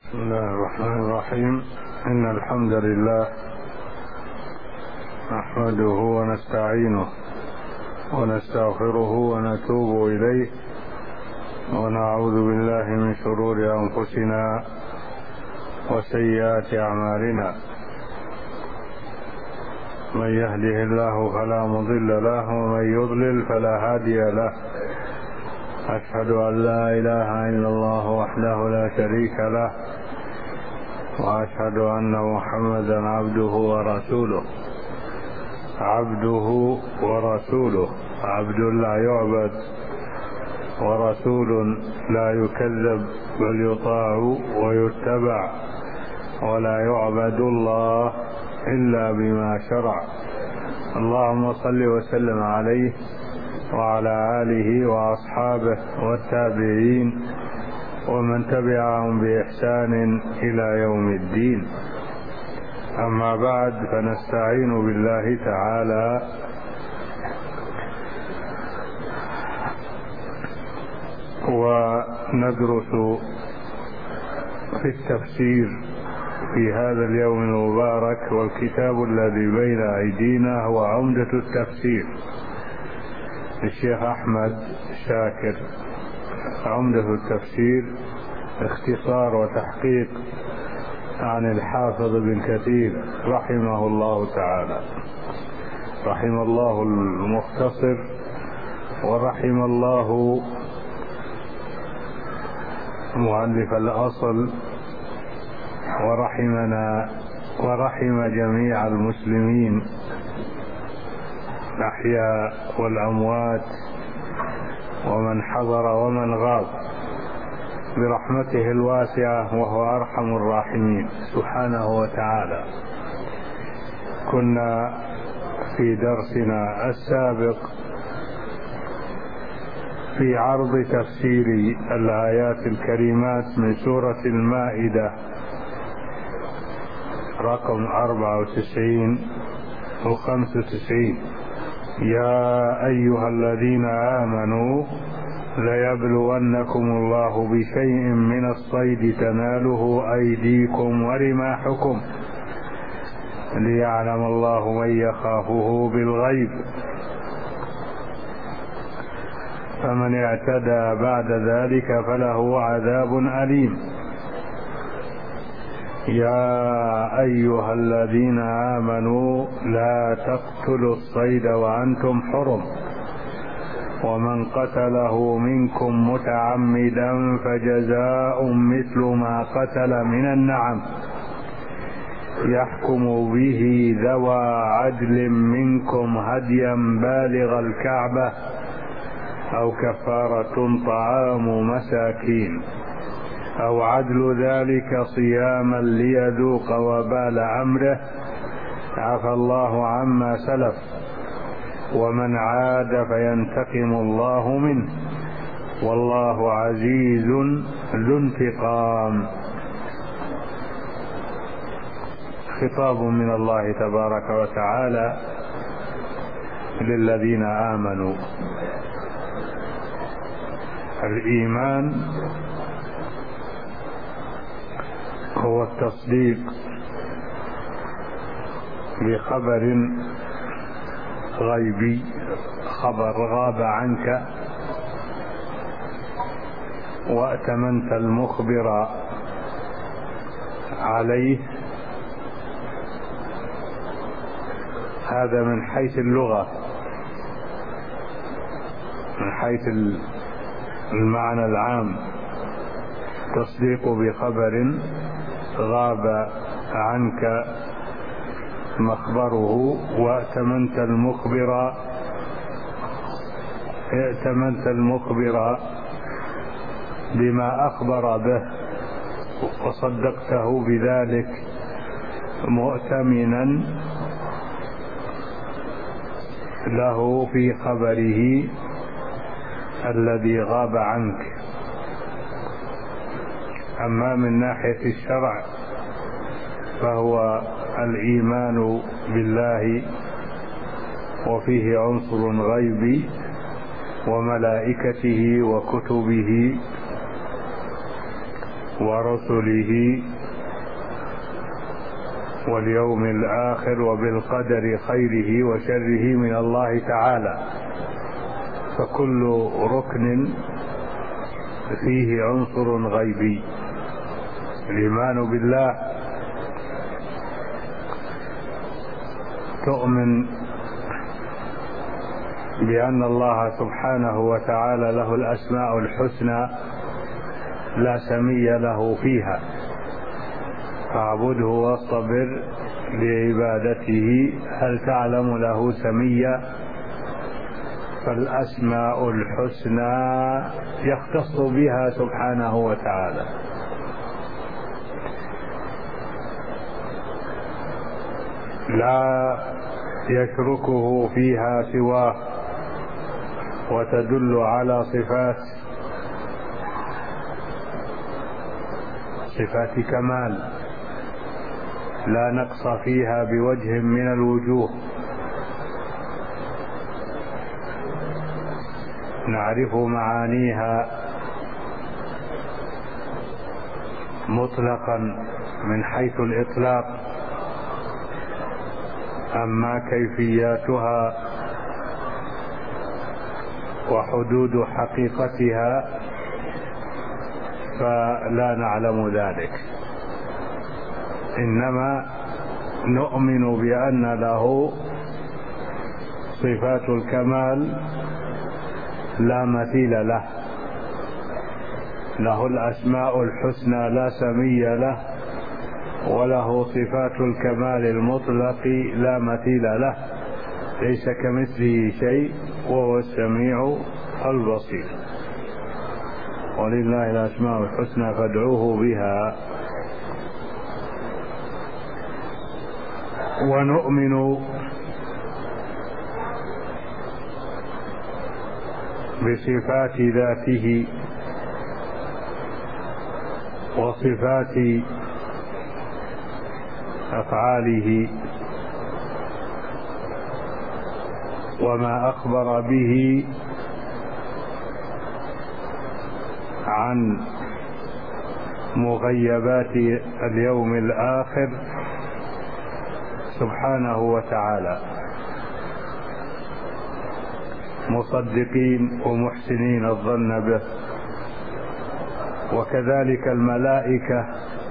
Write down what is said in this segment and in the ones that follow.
بسم الله الرحمن الرحيم. إن الحمد لله نحمده ونستعينه ونستغفره ونتوب إليه ونعوذ بالله من شرور أنفسنا وسيئات أعمالنا. من يهده الله فلا مضل له ومن يضلل فلا هادي له. أشهد أن لا إله إلا الله وحده لا شريك له وأشهد أن محمدا عبده ورسوله. عبد لا يعبد ورسول لا يكذب بل يطاع ويتبع، ولا يعبد الله إلا بما شرع. اللهم صل وسلم عليه وعلى آله وأصحابه والتابعين ومن تبعهم بإحسان إلى يوم الدين. أما بعد، فنستعين بالله تعالى وندرس في التفسير في هذا اليوم المبارك، والكتاب الذي بين أيدينا هو عمدة التفسير للشيخ أحمد شاكر. عمدة التفسير اختصار وتحقيق عن الحافظ بن كثير رحمه الله تعالى. رحم الله المختصر ورحم الله مؤلف الأصل ورحمنا ورحم جميع المسلمين الأحياء والأموات ومن حضر ومن غاب برحمته الواسعة، وهو أرحم الراحمين سبحانه وتعالى. كنا في درسنا السابق في عرض تفسير الآيات الكريمات من سورة المائدة رقم 94 و 95. يا أيها الذين آمنوا ليبلونكم الله بشيء من الصيد تناله أيديكم ورماحكم ليعلم الله من يخافه بالغيب، فمن اعتدى بعد ذلك فله عذاب أليم. يا أيها الذين آمنوا لا تقتلوا الصيد وأنتم حرم، ومن قتله منكم متعمدا فجزاء مثل ما قتل من النعم يحكم به ذوى عدل منكم هديا بالغ الكعبة أو كفارة طعام مساكين أو عدل ذلك صياما ليذوق وبال أمره، عفى الله عما سلف، ومن عاد فينتقم الله منه، والله عزيز ذو انتقام. خطاب من الله تبارك وتعالى للذين آمنوا. الإيمان هو التصديق بخبر غيبي، خبر غاب عنك وأتمنت المخبر عليه. هذا من حيث اللغة، من حيث المعنى العام، تصديق بخبر غاب عنك مخبره، وأتمنت المخبر بما أخبر به وصدقته بذلك مؤتمنا له في خبره الذي غاب عنك. أما من ناحية الشرع فهو الإيمان بالله، وفيه عنصر غيبي وملائكته وكتبه ورسله واليوم الآخر وبالقدر خيره وشره من الله تعالى. فكل ركن فيه عنصر غيبي. الإيمان بالله تؤمن بأن الله سبحانه وتعالى له الأسماء الحسنى لا سمي له فيها، فاعبده واصطبر لعبادته. هل تعلم له سميا؟ فالأسماء الحسنى يختص بها سبحانه وتعالى. لا يشركه فيها سواه، وتدل على صفات كمال لا نقص فيها بوجه من الوجوه. نعرف معانيها مطلقا من حيث الإطلاق، أما كيفياتها وحدود حقيقتها فلا نعلم ذلك. إنما نؤمن بأن له صفات الكمال لا مثيل له، له الأسماء الحسنى لا سمي له، وله صفات الكمال المطلق لا مثيل له، ليس كمثله شيء وهو السميع البصير. ولله الأسماء الحسنى فادعوه بها. ونؤمن بصفات ذاته وصفات أفعاله وما أخبر به عن مغيبات اليوم الآخر سبحانه وتعالى، مصدقين ومحسنين الظن به. وكذلك الملائكة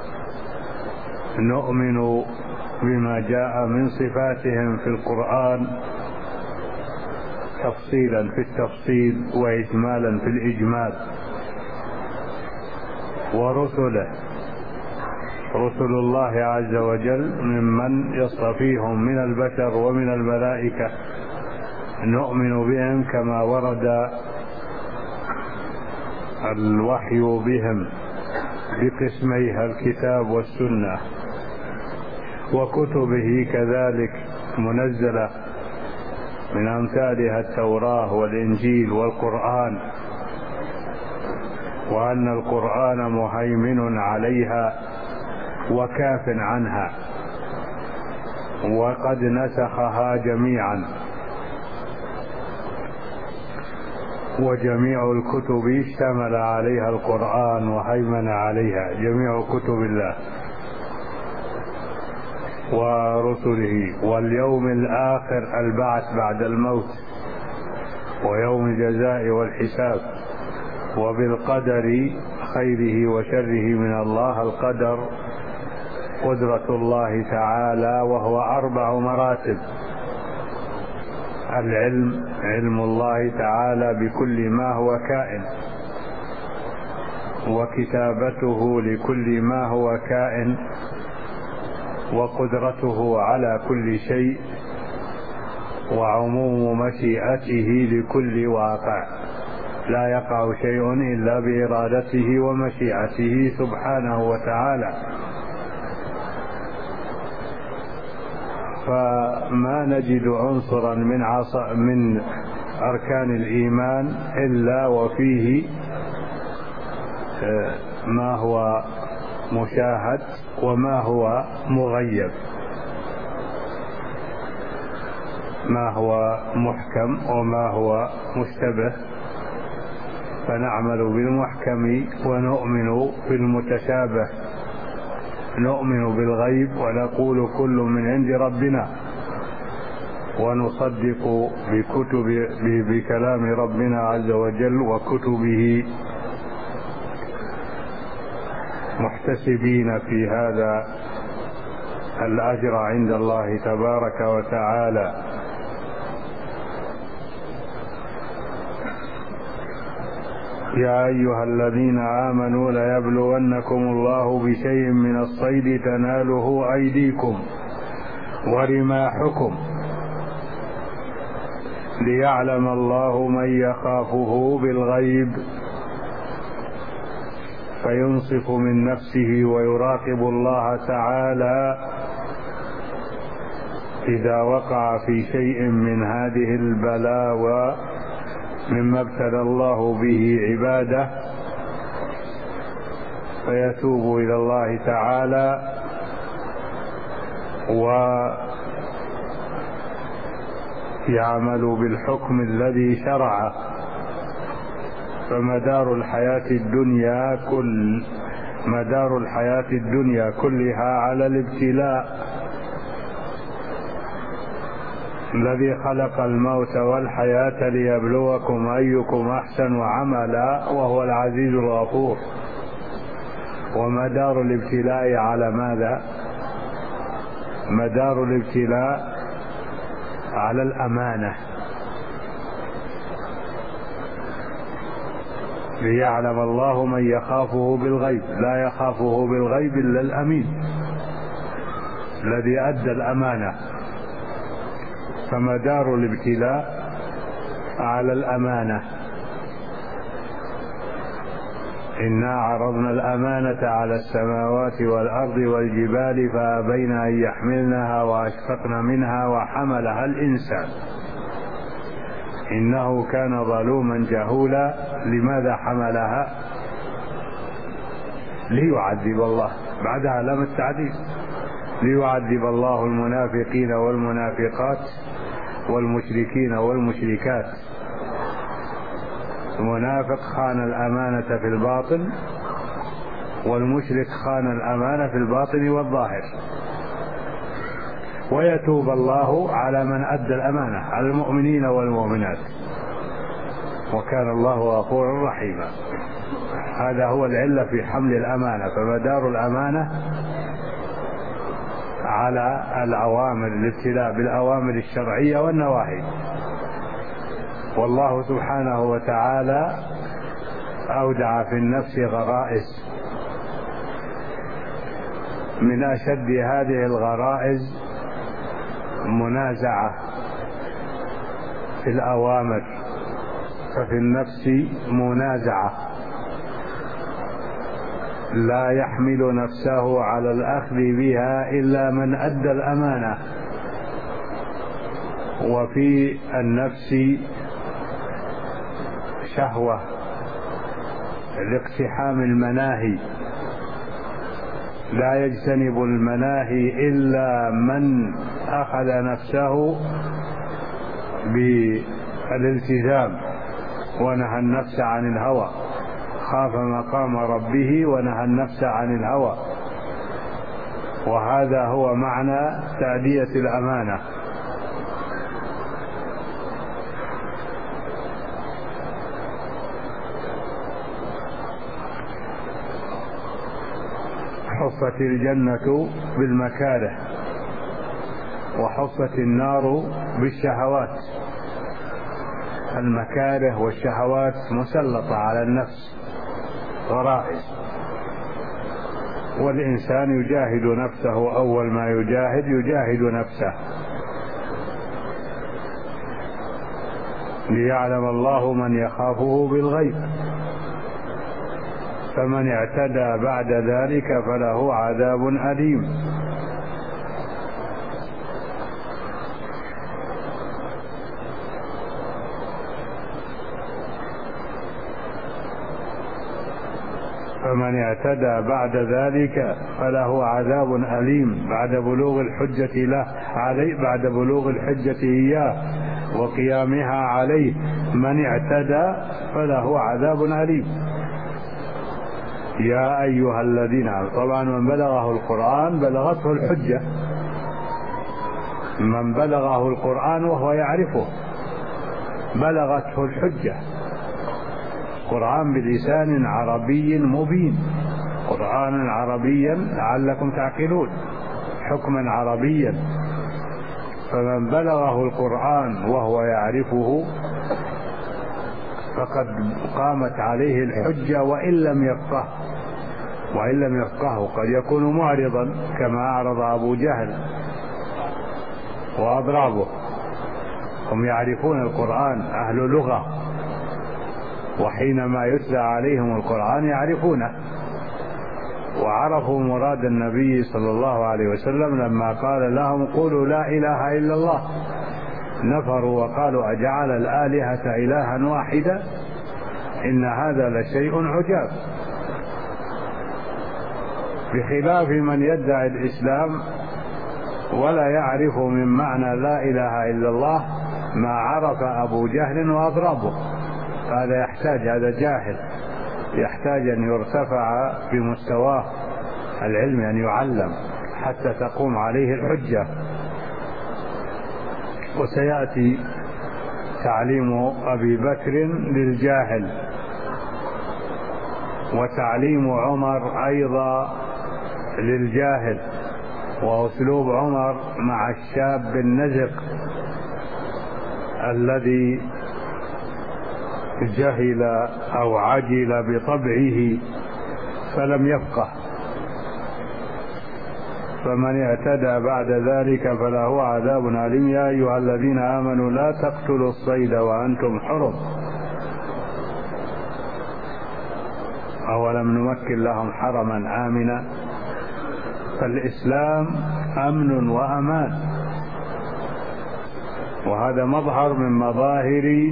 نؤمن بما جاء من صفاتهم في القرآن تفصيلا في التفصيل وإجمالا في الإجمال. ورسله، رسل الله عز وجل ممن يصطفيهم من البشر ومن الملائكة نؤمن بهم كما ورد الوحي بهم بقسميها الكتاب والسنة، وكتبه كذلك منزلة من أمثالها التوراة والإنجيل والقرآن، وأن القرآن مهيمن عليها وكاف عنها، وقد نسخها جميعا. وجميع الكتب اشتمل عليها القرآن وهيمن عليها، جميع كتب الله ورسله. واليوم الآخر البعث بعد الموت ويوم الجزاء والحساب. وبالقدر خيره وشره من الله. القدر قدرة الله تعالى، وهو 4 مراتب: العلم، علم الله تعالى بكل ما هو كائن، وكتابته لكل ما هو كائن، وقدرته على كل شيء، وعموم مشيئته لكل واقع، لا يقع شيء إلا بإرادته ومشيئته سبحانه وتعالى. فما نجد عنصرا من أركان الإيمان إلا وفيه ما هو مشاهد وما هو مغيب، ما هو محكم وما هو مشتبه، فنعمل بالمحكم ونؤمن بالمتشابه، نؤمن بالغيب ونقول كل من عند ربنا، ونصدق بكلام ربنا عز وجل وكتبه، محتسبين في هذا الأجر عند الله تبارك وتعالى. يا أيها الذين آمنوا ليبلونكم الله بشيء من الصيد تناله أيديكم ورماحكم ليعلم الله من يخافه بالغيب فينصف من نفسه ويراقب الله تعالى إذا وقع في شيء من هذه البلاوى مما ابتلى الله به عباده، فيتوب إلى الله تعالى ويعمل بالحكم الذي شرعه. فمدار الحياة الدنيا كلها على الابتلاء. الذي خلق الموت والحياة ليبلوكم أيكم أحسن عملا وهو العزيز الغفور. ومدار الابتلاء على ماذا؟ مدار الابتلاء على الأمانة، ليعلم الله من يخافه بالغيب. لا يخافه بالغيب إلا الأمين الذي أدى الأمانة. فمدار الابتلاء على الأمانة. إنا عرضنا الأمانة على السماوات والأرض والجبال فأبين أن يحملنها وأشفقن منها وحملها الإنسان إنه كان ظلوما جهولا. لماذا حملها؟ ليعذب الله، بعدها علامة التعذيب، ليعذب الله المنافقين والمنافقات والمشركين والمشركات. المنافق خان الأمانة في الباطن، والمشرك خان الأمانة في الباطن والظاهر. ويتوب الله على من أدى الأمانة، على المؤمنين والمؤمنات، وكان الله غفورا رحيما. هذا هو العلة في حمل الأمانة. فمدار الأمانة على الأوامر، الابتلاء بالأوامر الشرعية والنواهي. والله سبحانه وتعالى أودع في النفس غرائز، من أشد هذه الغرائز منازعة في الأوامر. ففي النفس منازعة، لا يحمل نفسه على الأخذ بها إلا من أدى الأمانة. وفي النفس شهوة لاقتحام المناهي، لا يجتنب المناهي إلا من أخذ نفسه بالالتزام ونهى النفس عن الهوى، خاف مقام ربه ونهى النفس عن الهوى. وهذا هو معنى تأدية الأمانة. حفت الجنة بالمكاره وحفت النار بالشهوات. المكاره والشهوات مسلطة على النفس، غرائز، والإنسان يجاهد نفسه. أول ما يجاهد نفسه ليعلم الله من يخافه بالغيب. فمن اعتدى بعد ذلك فله عذاب أليم. فمن اعتدى بعد ذلك فله عذاب أليم، بعد بلوغ الحجة له عليه، بعد بلوغ الحجة إياه وقيامها عليه من اعتدى فله عذاب أليم. يا أيها الذين آمنوا، طبعا من بلغه القرآن بلغته الحجة، من بلغه القرآن وهو يعرفه بلغته الحجة. قرآن بلسان عربي مبين، قرآنا عربيا لعلكم تعقلون، حكما عربيا. فمن بلغه القرآن وهو يعرفه فقد قامت عليه الحجة وإن لم يفقهه. قد يكون معرضا كما أعرض أبو جهل وأضرابه، هم يعرفون القرآن، أهل لغة، وحينما يتلى عليهم القرآن يعرفونه، وعرفوا مراد النبي صلى الله عليه وسلم لما قال لهم قولوا لا إله إلا الله، نفروا وقالوا أجعل الآلهة إلها واحدا إن هذا لشيء عجاب. بخلاف من يدعي الإسلام ولا يعرف من معنى لا إله إلا الله ما عرف أبو جهل وأضرابه، هذا جاهل، يحتاج أن يرتفع بمستواه العلم، أن يعلم حتى تقوم عليه الحجة. وسيأتي تعليم أبي بكر للجاهل، وتعليم عمر أيضا للجاهل، وأسلوب عمر مع الشاب النزق الذي جهل أو عجل بطبعه فلم يفقه. فمن اعتدى بعد ذلك فله عذاب أليم. يا أيها الذين آمنوا لا تقتلوا الصيد وأنتم حرم، أولم نمكن لهم حرما آمنا. فالإسلام أمن وأمان، وهذا مظهر من مظاهر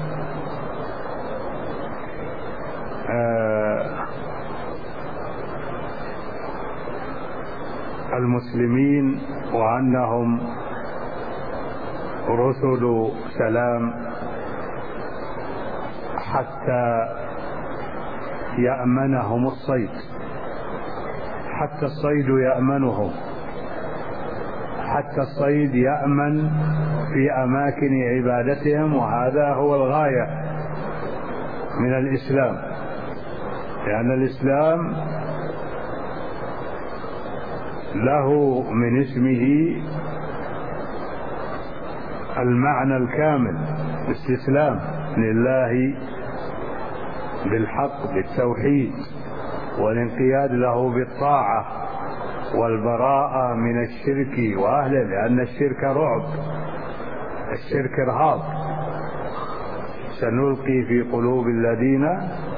المسلمين، وأنهم رسل سلام حتى يأمنهم الصيد، حتى الصيد يأمنهم، حتى الصيد يأمن في أماكن عبادتهم. وهذا هو الغاية من الإسلام، لأن الإسلام له من اسمه المعنى الكامل، الاستسلام لله بالحق بالتوحيد، والانقياد له بالطاعة، والبراءة من الشرك وأهله، لأن الشرك رعب، الشرك إرهاب. سنلقي في قلوب الذين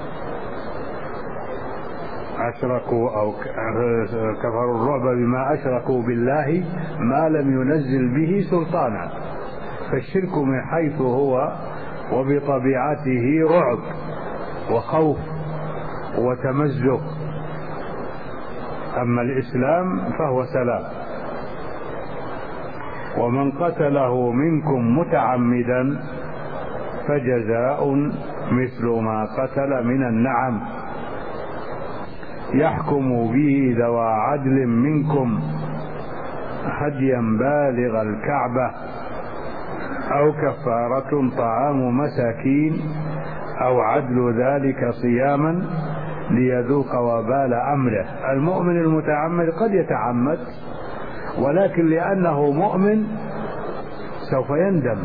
أشركوا أو كفروا الرعب بما أشركوا بالله ما لم ينزل به سلطانا. فالشرك من حيث هو وبطبيعته رعب وخوف وتمزق، أما الإسلام فهو سلام. ومن قتله منكم متعمدا فجزاء مثل ما قتل من النعم يحكم به ذوى عدل منكم هديا بالغ الكعبة أو كفارة طعام مساكين أو عدل ذلك صياما ليذوق وبال أمره. المؤمن المتعمد قد يتعمد، ولكن لأنه مؤمن سوف يندم،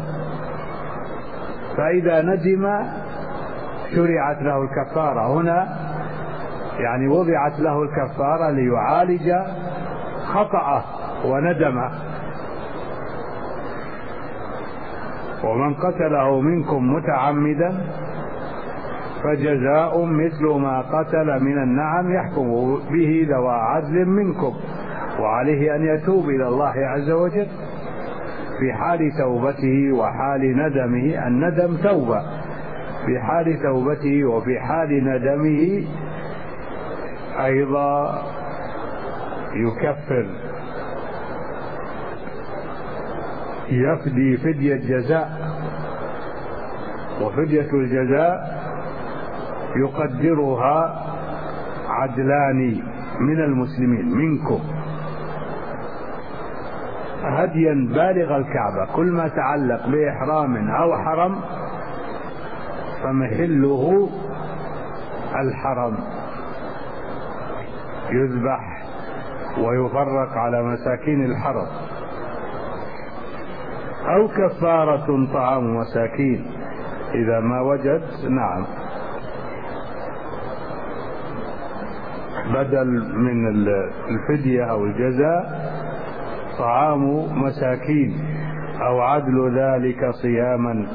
فإذا ندم شرعت له الكفارة. هنا يعني وضعت له الكفارة ليعالج خطأه وندمه. ومن قتله منكم متعمدا فجزاء مثل ما قتل من النعم يحكم به ذوى عدل منكم، وعليه أن يتوب إلى الله عز وجل في حال توبته وحال ندمه. الندم توبة، في حال توبته وفي حال ندمه أيضا يكفر، يفدي فدية جزاء وفدية الجزاء يقدرها عدلان من المسلمين منكم هديا بالغ الكعبة، كل ما تعلق بإحرام أو حرم فمحله الحرم، يذبح ويفرق على مساكين الحرم، أو كفارة طعام مساكين إذا ما وجد. نعم، بدل من الفدية أو الجزاء طعام مساكين، أو عدل ذلك صياما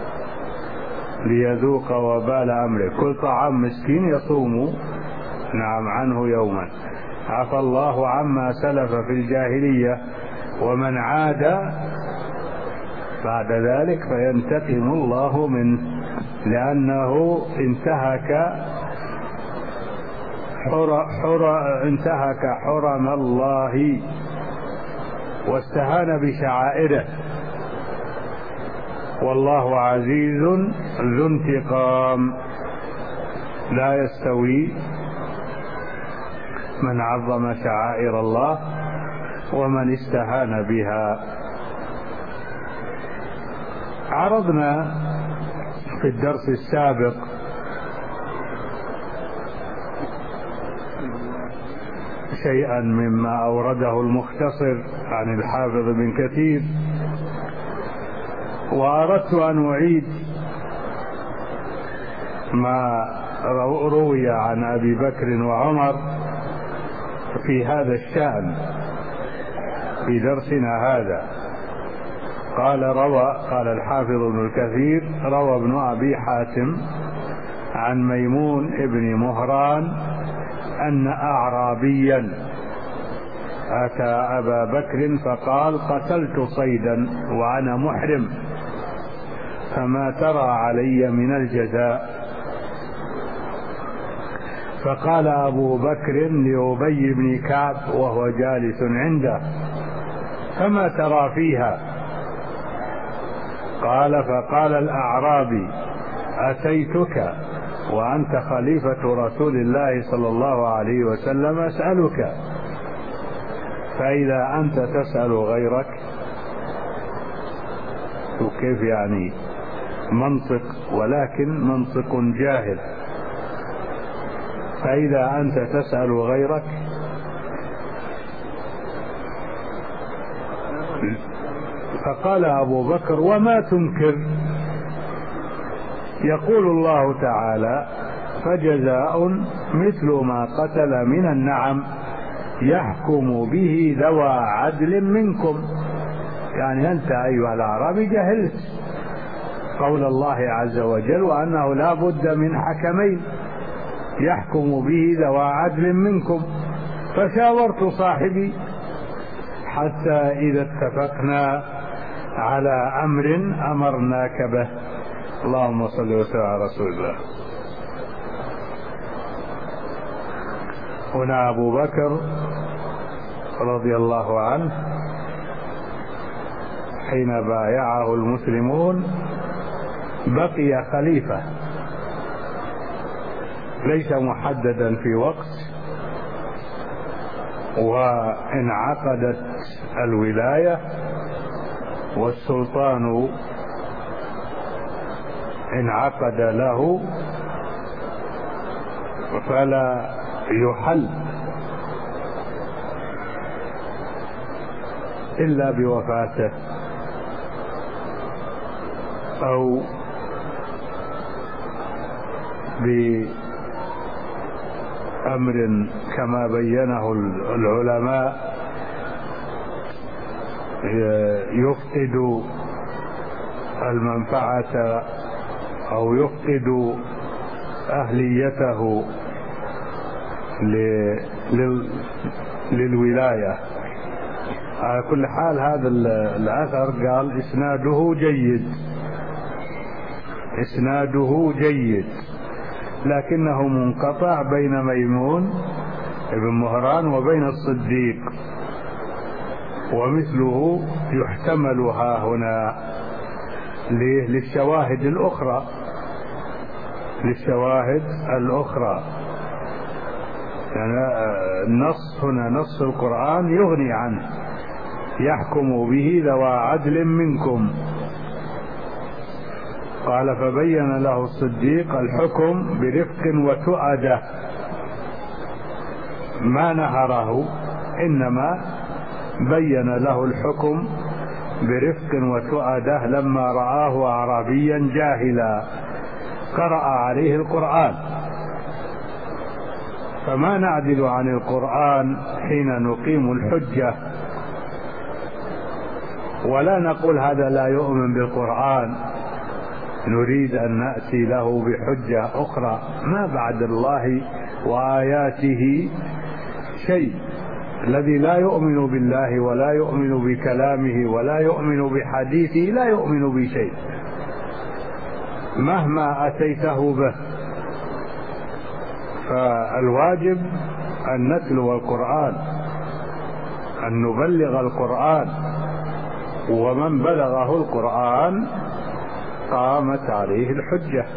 ليذوق وبال أمره، كل طعام مسكين يصوم نعم عنه يوما. عفى الله عما سلف في الجاهلية، ومن عاد بعد ذلك فينتقم الله منه، لأنه انتهك حرم الله واستهان بشعائره، والله عزيز ذو انتقام. لا يستوي من عظم شعائر الله ومن استهان بها. عرضنا في الدرس السابق شيئا مما أورده المختصر عن الحافظ بن كثير، وأردت أن أعيد ما روي عن أبي بكر وعمر في هذا الشأن في درسنا هذا. قال الحافظ ابن الكثير: روى ابن أبي حاتم عن ميمون ابن مهران أن أعرابيا أتى أبا بكر فقال: قتلت صيدا وأنا محرم، فما ترى علي من الجزاء؟ فقال أبو بكر لأبي بن كعب وهو جالس عنده: فما ترى فيها؟ فقال الأعرابي: أتيتك وأنت خليفة رسول الله صلى الله عليه وسلم أسألك، فإذا أنت تسأل غيرك. وكيف يعني منطق، ولكن منطق جاهل. فإذا أنت تسأل غيرك فقال أبو بكر: وما تنكر؟ يقول الله تعالى: فجزاء مثل ما قتل من النعم يحكم به ذوى عدل منكم. يعني أنت أيها الأعرابي جهلت قول الله عز وجل وأنه لا بد من حكمين يحكم به ذوى عدل منكم، فشاورت صاحبي حتى إذا اتفقنا على أمر أمرناك به. اللهم صل وسلم على رسول الله. هنا أبو بكر رضي الله عنه حين بايعه المسلمون بقي خليفة، ليس محددا في وقت، وانعقدت الولاية والسلطان انعقد له، فلا يحل إلا بوفاته أو بأمر كما بينه العلماء يفقد المنفعة أو يفقد أهليته للولاية. على كل حال هذا الأثر قال إسناده جيد، لكنه منقطع بين ميمون ابن مهران وبين الصديق، ومثله يحتمل ها هنا. للشواهد الأخرى. يعني النص هنا نص القرآن يغني عنه، يحكم به ذوى عدل منكم. قال فبين له الصديق الحكم برفق وتؤدة، ما نهره، إنما بين له الحكم برفق وتؤدة لما رآه أعرابيا جاهلا قرأ عليه القرآن. فما نعدل عن القرآن حين نقيم الحجة، ولا نقول هذا لا يؤمن بالقرآن، نريد أن نأتي له بحجة أخرى. ما بعد الله وآياته شيء. الذي لا يؤمن بالله ولا يؤمن بكلامه ولا يؤمن بحديثه لا يؤمن بشيء مهما أتيته به. فالواجب أن نتلو القرآن، أن نبلغ القرآن، ومن بلغه القرآن قامت عليه الحجة.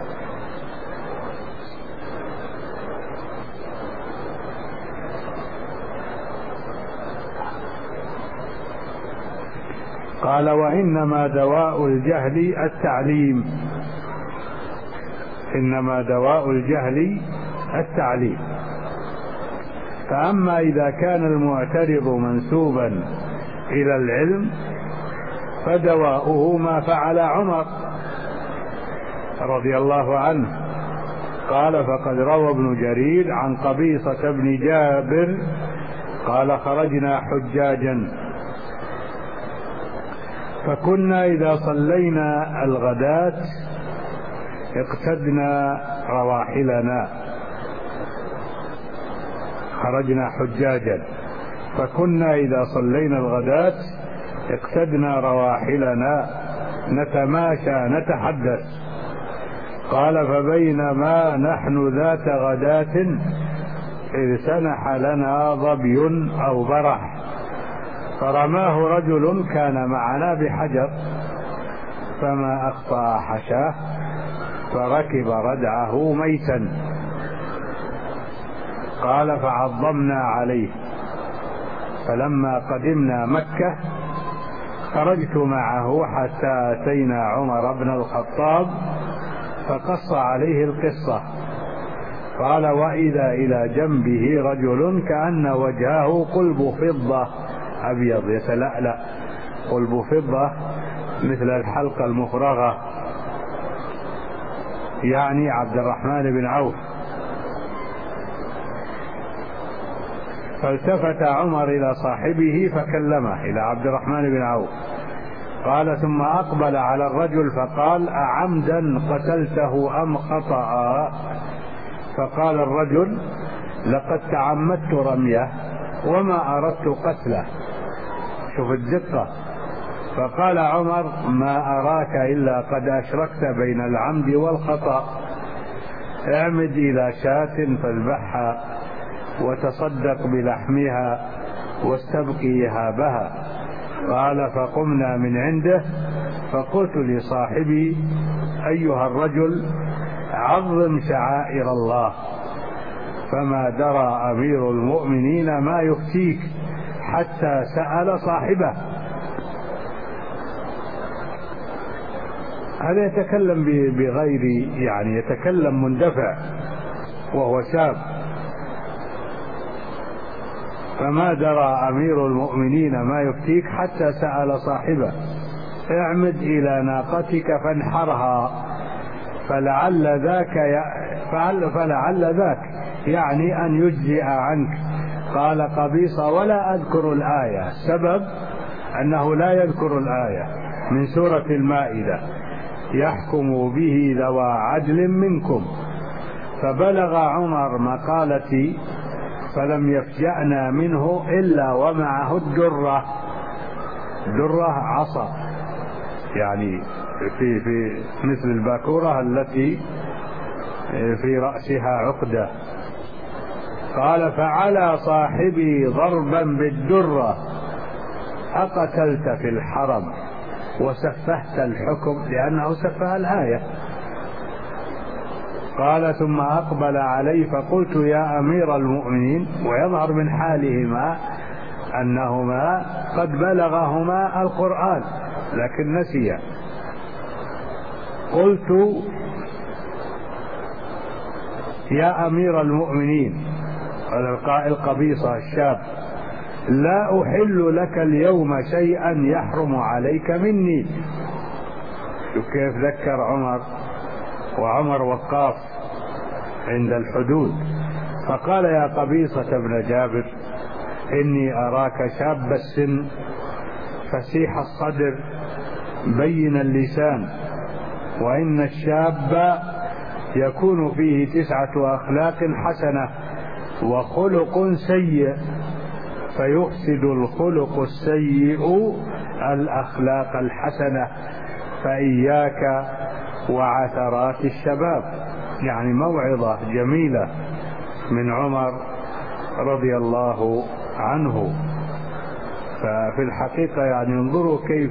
قال وإنما دواء الجهل التعليم. إنما دواء الجهل التعليم. فأما إذا كان المعترض منسوبا إلى العلم فدواؤه ما فعل عمر رضي الله عنه. قال فقد روى ابن جرير عن قبيصة بن جابر قال خرجنا حجاجا فكنا إذا صلينا الغداة اقتدنا رواحلنا. خرجنا حجاجا فكنا إذا صلينا الغداة اقتدنا رواحلنا نتماشى نتحدث. قال فبينما نحن ذات غداة إذ سنح لنا ظبي أو برح فرماه رجل كان معنا بحجر فما أخطأ حشاه فركب ردعه ميتا. قال فعظمنا عليه فلما قدمنا مكة خرجت معه حتى أتينا عمر بن الخطاب فقص عليه القصة. قال وإذا إلى جنبه رجل كأن وجهه قلب فضة أبيض يتلألأ. قلب فضة مثل الحلقة المفرغة، يعني عبد الرحمن بن عوف. فالتفت عمر إلى صاحبه فكلمه، إلى عبد الرحمن بن عوف. قال ثم أقبل على الرجل فقال أعمدا قتلته أم خطأ؟ فقال الرجل لقد تعمدت رميه وما أردت قتله. شوف الدقة. فقال عمر ما أراك إلا قد أشركت بين العمد والخطأ. اعمد إلى شاة فاذبحها وتصدق بلحمها واستبقي إهابها. قال فقمنا من عنده فقلت لصاحبي أيها الرجل عظم شعائر الله. فما درى أمير المؤمنين ما يفتيك حتى سأل صاحبه. هذا يتكلم بغير، يعني يتكلم مندفع وهو شاب. فما درى أمير المؤمنين ما يفتيك حتى سأل صاحبه اعمد إلى ناقتك فانحرها فلعل ذاك يعني أن يجزئ عنك. قال قبيصة ولا أذكر الآية، سبب أنه لا يذكر الآية من سورة المائدة يحكم به ذوى عدل منكم. فبلغ عمر مقالتي فلم يفجأنا منه إلا ومعه الدرة. درة عصا، يعني في مثل الباكورة التي في رأسها عقدة. قال فعلى صاحبي ضربا بالدرة أقتلت في الحرم وسفهت الحكم لأنه سفه الآية. قال ثم أقبل علي فقلت يا أمير المؤمنين، ويظهر من حالهما أنهما قد بلغهما القرآن لكن نسيا. قلت يا أمير المؤمنين، قال القائل قبيصة الشاب، لا أحل لك اليوم شيئا يحرم عليك مني. شوف كيف ذكر عمر، وعمر وقاف عند الحدود. فقال يا قبيصة بن جابر إني أراك شاب السن فسيح الصدر بين اللسان، وإن الشاب يكون فيه 9 أخلاق حسنة وخلق سيء، فيفسد الخلق السيء الأخلاق الحسنة، فإياك وعثرات الشباب. يعني موعظة جميلة من عمر رضي الله عنه. ففي الحقيقة يعني انظروا كيف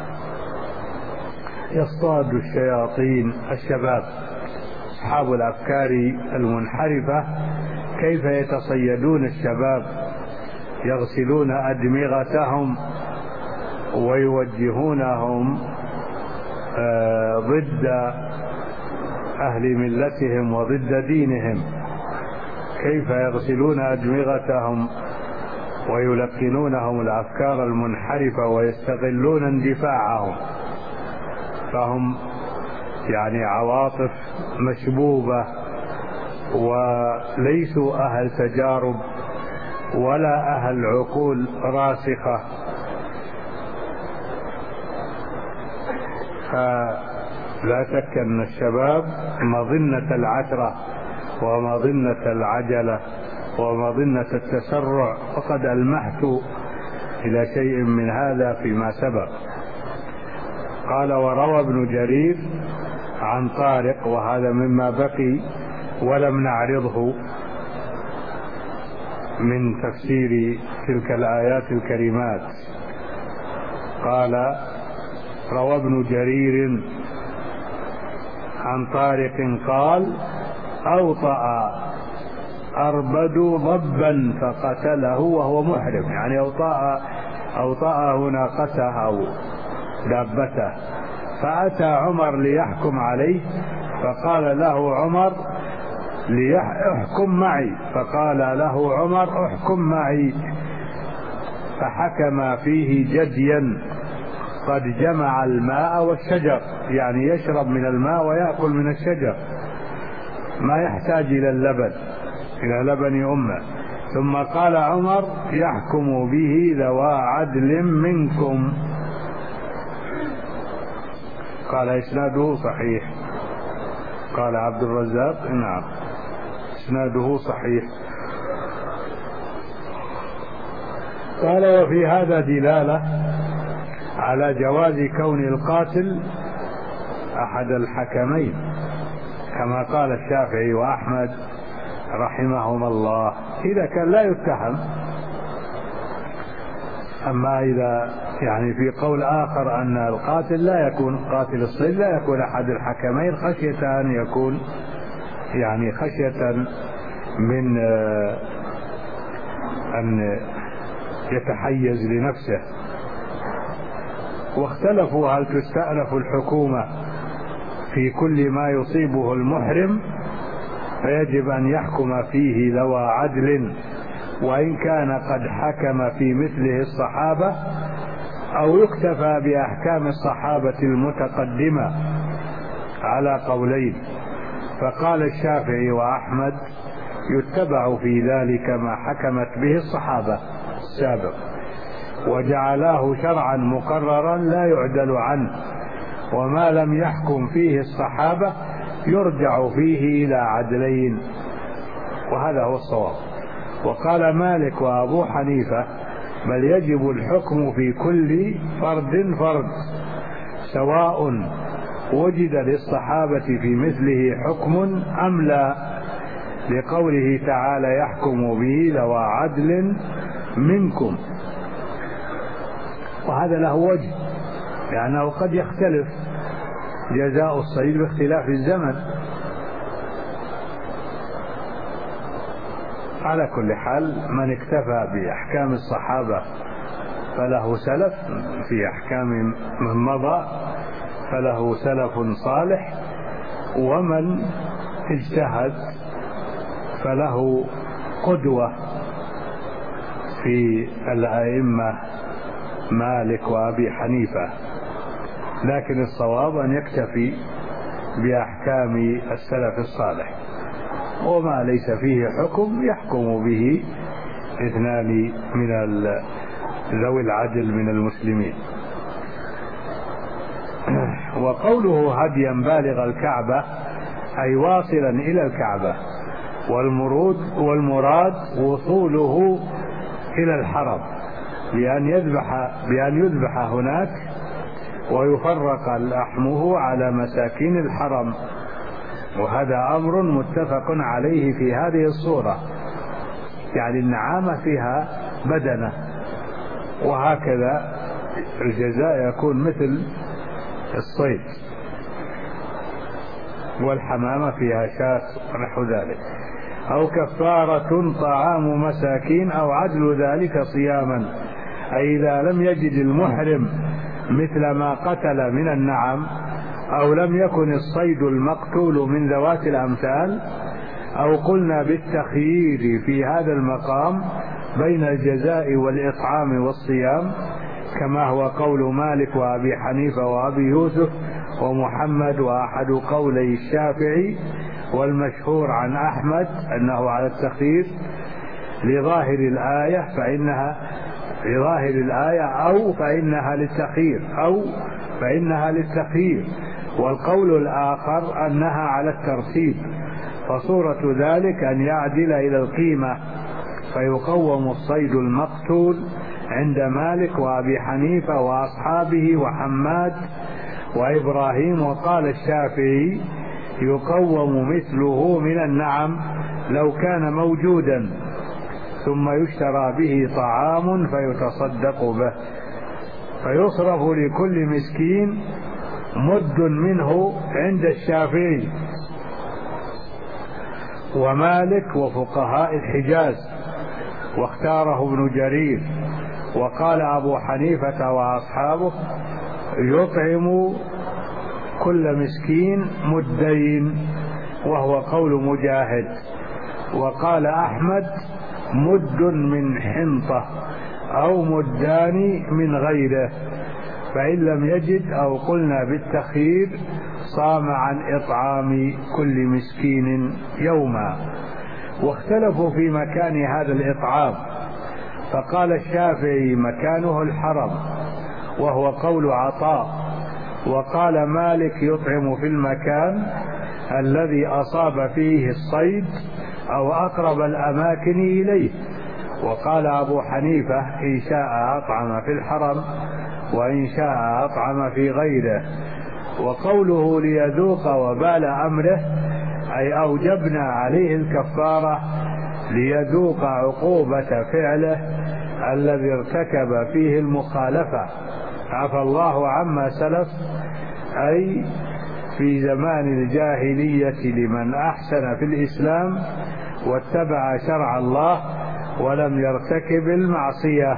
يصطاد الشياطين الشباب أصحاب الأفكار المنحرفة، كيف يتصيدون الشباب، يغسلون أدمغتهم ويوجهونهم ضد أهل ملتهم وضد دينهم، كيف يغسلون أدمغتهم ويلقنونهم الأفكار المنحرفة ويستغلون اندفاعهم. فهم يعني عواطف مشبوبة وليسوا أهل تجارب ولا أهل عقول راسخة. فلا شك أن الشباب مظنة العثرة ومظنة العجلة ومظنة التسرع، وقد ألمحت إلى شيء من هذا فيما سبق. قال وروى ابن جرير عن طارق، وهذا مما بقي ولم نعرضه من تفسير تلك الآيات الكريمات. قال روى ابن جرير عن طارق قال أوطأ أربد ضبا فقتله وهو محرم، يعني أوطأه ناقته أو دابته، فأتى عمر ليحكم عليه فقال له عمر احكم معي، فقال له عمر احكم معي، فحكم فيه جديا قد جمع الماء والشجر، يعني يشرب من الماء ويأكل من الشجر، ما يحتاج إلى اللبن، إلى لبن أمه. ثم قال عمر يحكم به ذوى عدل منكم. قال إسناده صحيح. قال عبد الرزاق نعم إسناده صحيح. قال وفي هذا دلالة على جواز كون القاتل أحد الحكمين، كما قال الشافعي وأحمد رحمهما الله، إذا كان لا يتهم. أما إذا يعني في قول آخر أن القاتل لا يكون، قاتل الصيد لا يكون أحد الحكمين خشية أن يكون، يعني خشية من أن يتحيز لنفسه. واختلفوا هل تستأنف الحكومة في كل ما يصيبه المحرم فيجب أن يحكم فيه ذوى عدل وإن كان قد حكم في مثله الصحابة، أو يكتفى بأحكام الصحابة المتقدمة، على قولين. فقال الشافعي وأحمد يتبع في ذلك ما حكمت به الصحابة السابق، وجعلاه شرعا مقررا لا يعدل عنه، وما لم يحكم فيه الصحابة يرجع فيه إلى عدلين، وهذا هو الصواب. وقال مالك وأبو حنيفة بل يجب الحكم في كل فرد فرد، سواء وجد للصحابة في مثله حكم أم لا، لقوله تعالى يحكم به ذوى عدل منكم، وهذا له وجه، لأنه قد يختلف جزاء الصيد باختلاف الزمن. على كل حال من اكتفى بأحكام الصحابة فله سلف، في أحكام من مضى فله سلف صالح، ومن اجتهد فله قدوة في الأئمة مالك وأبي حنيفة. لكن الصواب أن يكتفي بأحكام السلف الصالح، وما ليس فيه حكم يحكم به اثنان من ذوي العدل من المسلمين. وقوله هديا بالغ الكعبة أي واصلا إلى الكعبة، والمراد وصوله إلى الحرم بأن يذبح هناك ويفرق لحمه على مساكين الحرم، وهذا أمر متفق عليه في هذه الصورة، يعني النعامة فيها بدنة، وهكذا الجزاء يكون مثل الصيد، والحمامة فيها شاة ونحو ذلك. أو كفارة طعام مساكين أو عدل ذلك صياما، أي إذا لم يجد المحرم مثل ما قتل من النعم، أو لم يكن الصيد المقتول من ذوات الأمثال، أو قلنا بالتخيير في هذا المقام بين الجزاء والإطعام والصيام، كما هو قول مالك وأبي حنيفة وأبي يوسف ومحمد وأحد قولي الشافعي، والمشهور عن أحمد أنه على التخيير لظاهر الآية أو فإنها للتخيير، والقول الآخر أنها على الترتيب، فصورة ذلك أن يعدل إلى القيمة فيقوم الصيد المقتول عند مالك وأبي حنيفة وأصحابه وحماد وإبراهيم، وقال الشافعي يقوم مثله من النعم لو كان موجودا، ثم يشترى به طعام فيتصدق به، فيصرف لكل مسكين مد منه عند الشافعي ومالك وفقهاء الحجاز، واختاره ابن جرير. وقال أبو حنيفة وأصحابه يطعم كل مسكين مدين، وهو قول مجاهد. وقال أحمد مد من حنطة أو مدان من غيره، فإن لم يجد أو قلنا بالتخيير صام عن إطعام كل مسكين يوما. واختلفوا في مكان هذا الإطعام، فقال الشافعي مكانه الحرم وهو قول عطاء، وقال مالك يطعم في المكان الذي أصاب فيه الصيد أو أقرب الأماكن إليه، وقال أبو حنيفة إن شاء أطعم في الحرم وإن شاء أطعم في غيره. وقوله ليذوق وبال أمره أي أوجبنا عليه الكفارة ليذوق عقوبة فعله الذي ارتكب فيه المخالفة، عفى الله عما سلف، أي في زمان الجاهلية لمن أحسن في الإسلام واتبع شرع الله ولم يرتكب المعصية.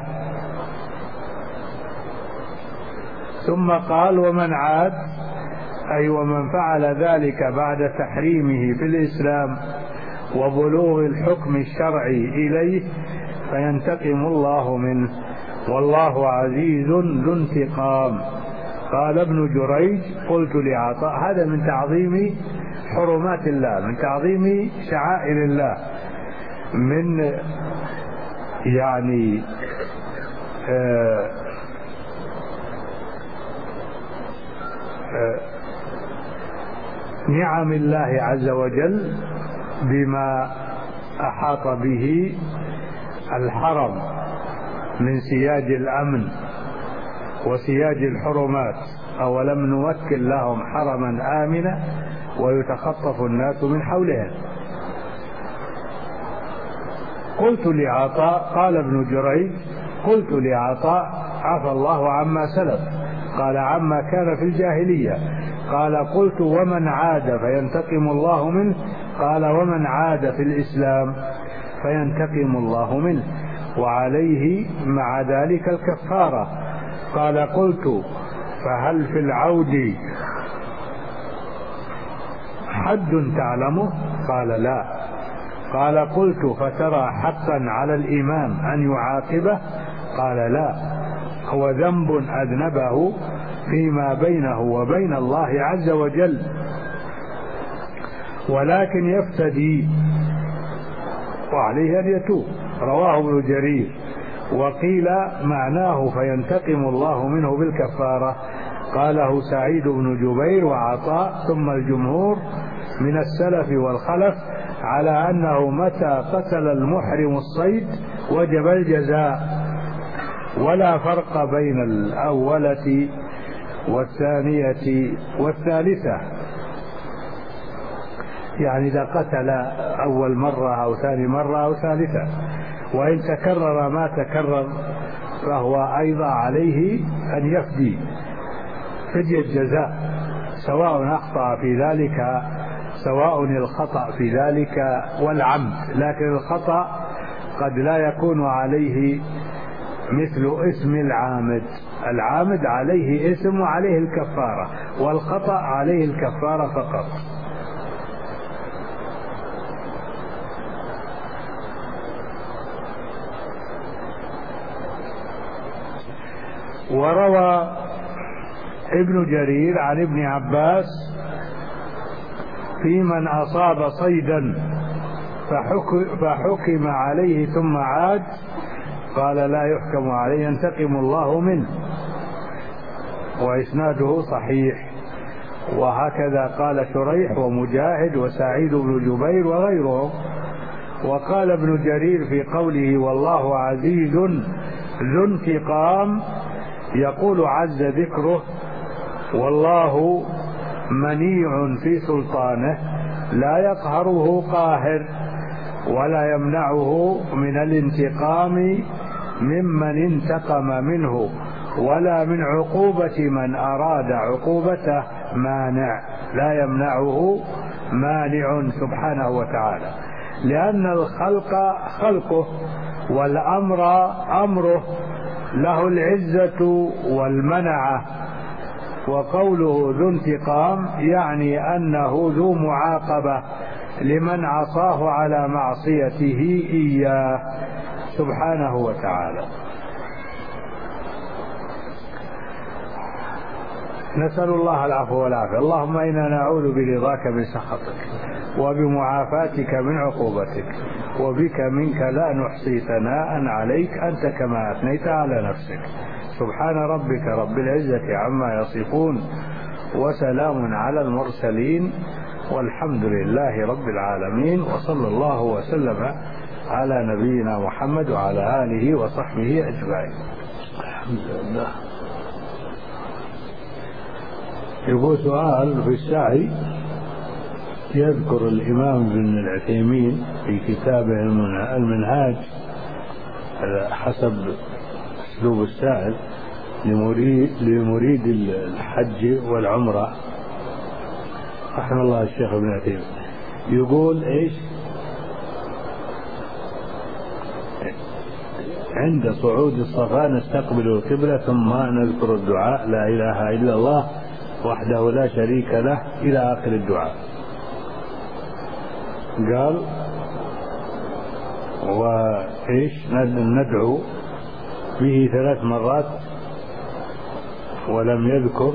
ثم قال ومن عاد، أي ومن فعل ذلك بعد تحريمه في الإسلام وبلوغ الحكم الشرعي إليه فينتقم الله منه، والله عزيز ذو انتقام. قال ابن جريج قلت لعطاء، هذا من تعظيم حرمات الله، من تعظيم شعائر الله، من يعني نعم الله عز وجل بما أحاط به الحرم من سياج الأمن وسياج الحرمات. أولم نمكن لهم حرما آمنا ويتخطف الناس من حولهم. قلت لعطاء، قال ابن جريج قلت لعطاء عفى الله عما سلف، قال عما كان في الجاهلية. قال قلت ومن عاد فينتقم الله منه؟ قال ومن عاد في الإسلام فينتقم الله منه، وعليه مع ذلك الكفارة. قال قلت فهل في العود حد تعلمه؟ قال لا. قال قلت فترى حقا على الإمام أن يعاقبه؟ قال لا، هو ذنب أذنبه فيما بينه وبين الله عز وجل، ولكن يفتدي وعليه أن يتوب. رواه ابن جرير. وقيل معناه فينتقم الله منه بالكفارة، قاله سعيد بن جبير وعطاء ثم الجمهور من السلف والخلف على أنه متى قتل المحرم الصيد وجب الجزاء، ولا فرق بين الأولة والثانية والثالثة. يعني إذا قتل أول مرة أو ثاني مرة أو ثالثة، وإن تكرر ما تكرر فهو أيضا عليه أن يفدي فدية الجزاء، سواء أخطأ في ذلك، سواء الخطأ في ذلك والعمد. لكن الخطأ قد لا يكون عليه مثل اسم العامد، العامد عليه اسم وعليه الكفارة، والخطأ عليه الكفارة فقط. وروى ابن جرير عن ابن عباس في من أصاب صيدا فحكم عليه ثم عاد، قال لا يحكم عليه ينتقم الله منه، وإسناده صحيح. وهكذا قال شريح ومجاهد وسعيد بن جبير وغيرهم. وقال ابن جرير في قوله والله عزيز ذو انتقام، يقول عز ذكره والله منيع في سلطانه، لا يقهره قاهر ولا يمنعه من الانتقام ممن انتقم منه، ولا من عقوبة من أراد عقوبته مانع، لا يمنعه مانع سبحانه وتعالى، لأن الخلق خلقه والأمر أمره، له العزة والمنعة. وقوله ذو انتقام يعني أنه ذو معاقبة لمن عصاه على معصيته إياه سبحانه وتعالى. نسأل الله العفو والعافية. اللهم إنا نعوذ برضاك من سخطك وبمعافاتك من عقوبتك، وبك منك لا نحصي ثناء عليك أنت كما أثنيت على نفسك. سبحان ربك رب العزة عما يصفون، وسلام على المرسلين، والحمد لله رب العالمين، وصلى الله وسلم على نبينا محمد وعلى آله وصحبه أجمعين. الحمد لله. يقول سؤال في السعي، يذكر الإمام ابن العثيمين في كتابه المنهاج حسب أسلوب السائل لمريد الحج والعمرة رحمه الله الشيخ ابن عثيمين، يقول إيش؟ عند صعود الصفا نستقبل القبلة ثم نذكر الدعاء لا إله إلا الله وحده لا شريك له إلى آخر الدعاء. قال وإيش ندعو به 3 مرات، ولم يذكر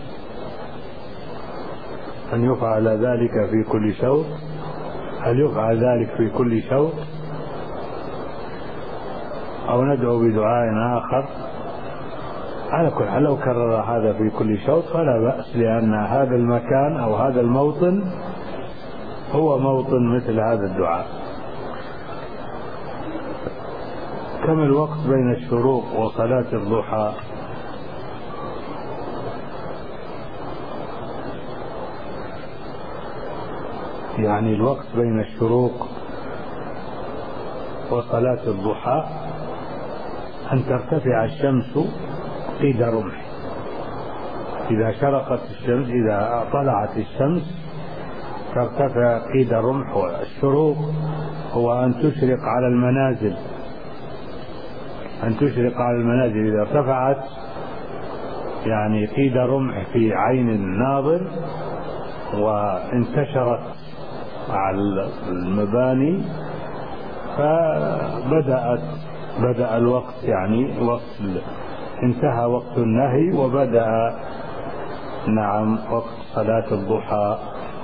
أن يفعل ذلك في كل شوط. هل يفعل ذلك في كل شوط أو ندعو بدعاء آخر؟ على كل حال لو كرر هذا في كل شوط فلا بأس، لأن هذا المكان أو هذا الموطن هو موطن مثل هذا الدعاء. كم الوقت بين الشروق وصلاة الضحى؟ يعني الوقت بين الشروق وصلاة الضحى أن ترتفع الشمس قيد رمح، إذا شرقت الشمس، إذا طلعت الشمس ترتفع قيد الرمح. والشروق هو أن تشرق على المنازل، أن تشرق على المنازل. إذا ارتفعت يعني قيد رمح في عين الناظر وانتشرت على المباني، بدأ الوقت، يعني انتهى وقت النهي وبدأ وقت صلاة الضحى.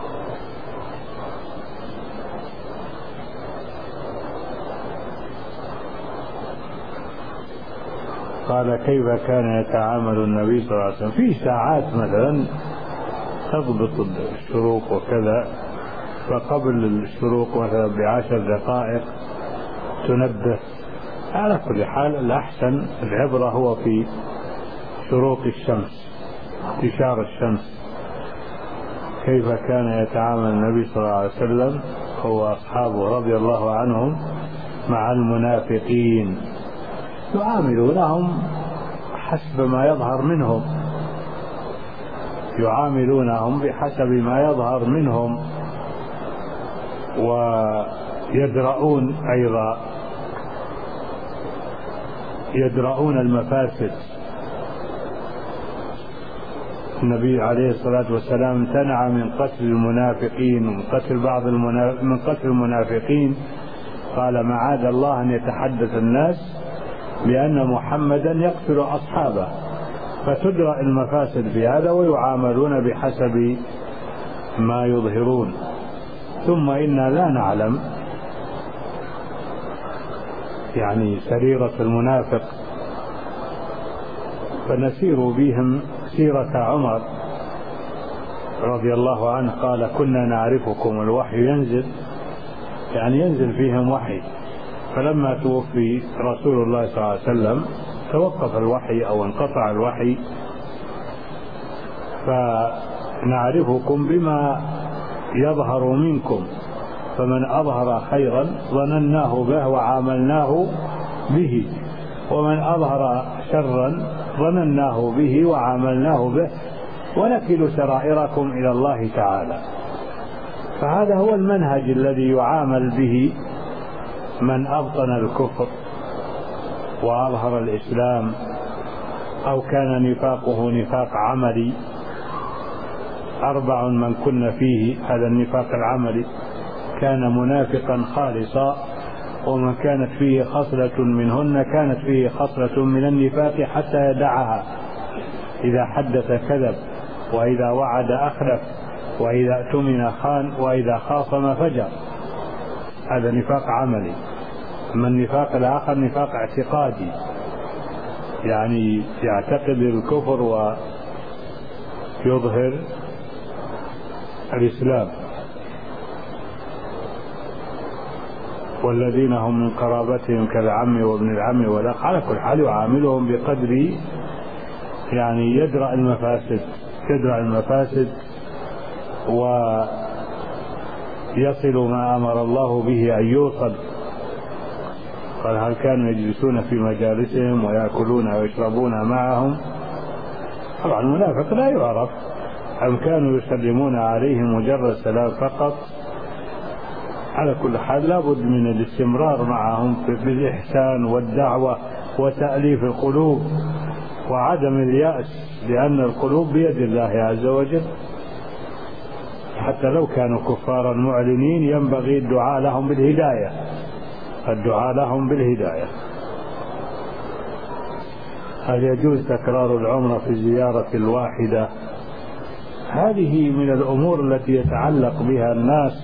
قال كيف كان يتعامل النبي صلى الله عليه وسلم؟ في ساعات مثلا تضبط الشروق وكذا، فقبل الشروق مثلا ب10 دقائق تنبه. على كل حال الأحسن العبرة هو في شروق الشمس، انتشار الشمس. كيف كان يتعامل النبي صلى الله عليه وسلم هو أصحابه رضي الله عنهم مع المنافقين؟ يعاملونهم حسب ما يظهر منهم، يعاملونهم بحسب ما يظهر منهم، ويدرؤون أيضا، يدرؤون المفاسد. النبي عليه الصلاة والسلام امتنع من قتل المنافقين ومن قتل من قتل المنافقين. قال معاذ الله أن يتحدث الناس بأن محمدا يقتل أصحابه، فتدرأ المفاسد في هذا ويعاملون بحسب ما يظهرون. ثم إنا لا نعلم يعني سريرة المنافق، فنسير بهم سيرة عمر رضي الله عنه. قال كنا نعرفكم، الوحي ينزل، يعني ينزل فيهم وحي. فلما توفي رسول الله صلى الله عليه وسلم توقف الوحي أو انقطع الوحي، فنعرفكم بما يظهر منكم، فمن أظهر خيرا ظنناه به وعاملناه به، ومن أظهر شرا ظنناه به وعاملناه به، ونكل سرائركم إلى الله تعالى. فهذا هو المنهج الذي يعامل به من أبطن الكفر وأظهر الإسلام أو كان نفاقه نفاق عملي. 4 من كن فيه، هذا النفاق العملي، كان منافقا خالصا، ومن كانت فيه خصلة منهن كانت فيه خصلة من النفاق حتى يدعها. إذا حدث كذب، وإذا وعد أخلف، وإذا اؤتمن خان، وإذا خاصم فجر. هذا نفاق عملي. أما النفاق الآخر نفاق اعتقادي، يعني يعتقد الكفر ويظهر الإسلام. والذين هم من قرابتهم كالعم وابن العم والأخ، على كل حال يعاملهم بقدر، يعني يدرأ المفاسد ويصل ما أمر الله به أن يوصل. قال هل كانوا يجلسون في مجالسهم ويأكلون ويشربون معهم؟ طبعا المنافق لا يعرف. أم كانوا يسلمون عليه مجرد سلام فقط؟ على كل حال لابد من الاستمرار معهم في الإحسان والدعوة وتأليف القلوب وعدم اليأس، لأن القلوب بيد الله عز وجل. حتى لو كانوا كفارا معلنين ينبغي الدعاء لهم بالهداية. هل يجوز تكرار العمرة في الزيارة الواحدة؟ هذه من الأمور التي يتعلق بها الناس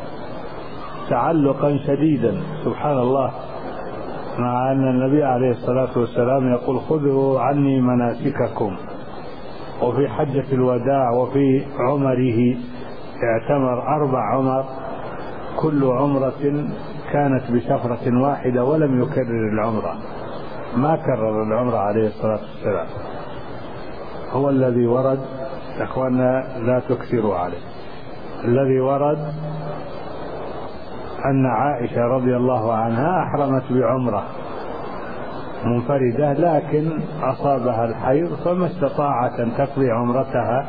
تعلقا شديدا، سبحان الله، مع أن النبي عليه الصلاة والسلام يقول خذوا عني مناسككم. وفي حجة الوداع وفي عمره اعتمر 4 عمر، كل عمرة كانت بشفرة واحدة ولم يكرر العمرة، ما كرر العمرة عليه الصلاة والسلام. هو الذي ورد، أخوانا لا تكثروا عليه، الذي ورد أن عائشة رضي الله عنها أحرمت بعمرة منفردة لكن أصابها الحيض فما استطاعت أن تقضي عمرتها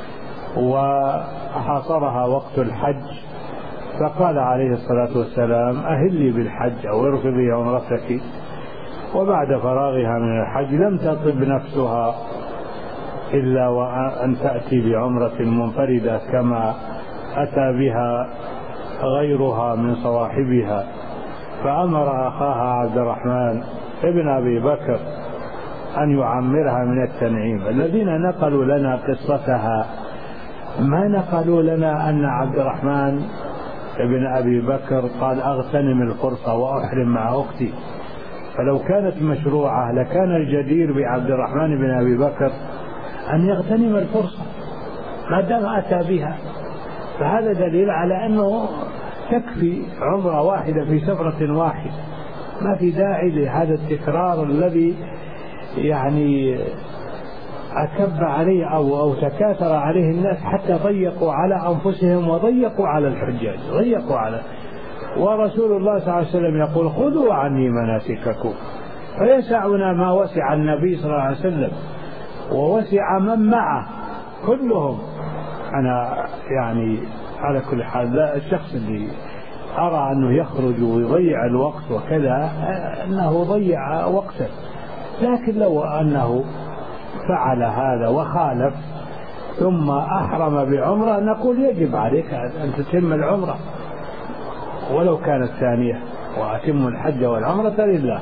وحاصرها وقت الحج، فقال عليه الصلاة والسلام أهلي بالحج أو ارفضي عمرتك. وبعد فراغها من الحج لم تطب نفسها إلا وأن تأتي بعمرة منفردة كما أتى بها غيرها من صواحبها، فأمر أخاها عبد الرحمن ابن أبي بكر أن يعمرها من التنعيم. الذين نقلوا لنا قصتها ما نقلوا لنا أن عبد الرحمن ابن أبي بكر قال أغتنم الفرصة وأحرم مع أختي، فلو كانت مشروعة لكان الجدير بعبد الرحمن بن أبي بكر أن يغتنم الفرصة ما دام أتى بها. فهذا دليل على أنه تكفي عمرة واحدة في سفرة واحدة، ما في داعي لهذا التكرار الذي يعني أكب عليه أو تكاثر عليه الناس حتى ضيقوا على أنفسهم وضيقوا على الحجاج، ضيقوا على. ورسول الله صلى الله عليه وسلم يقول خذوا عني مناسككم، فيسعنا ما وسع النبي صلى الله عليه وسلم ووسع من معه كلهم. أنا يعني على كل حال لا الشخص اللي أرى أنه يخرج ويضيع الوقت وكذا أنه ضيع وقته، لكن لو أنه فعل هذا وخالف ثم أحرم بعمرة نقول يجب عليك أن تتم العمرة ولو كانت ثانية، وأتم الحج والعمرة لله.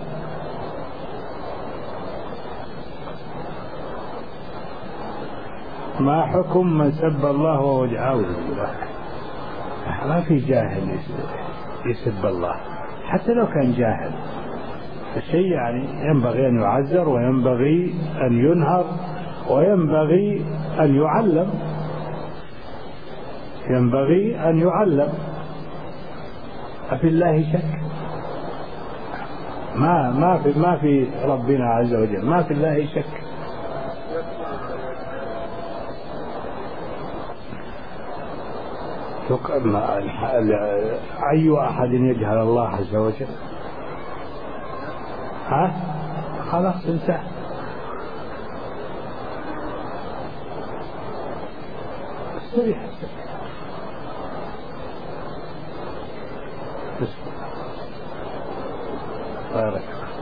ما حكم من سب الله ووجعه؟ ما في جاهل يسب الله حتى لو كان جاهل، الشيء يعني ينبغي أن يعزر وينبغي أن ينهر وينبغي أن يعلم، ينبغي أن يعلم. أفي الله شك؟ ما في ربنا عز وجل، ما في الله شك. أي أحد يجهل الله عز وجل؟ ها خلاص انسى. استريح بارك.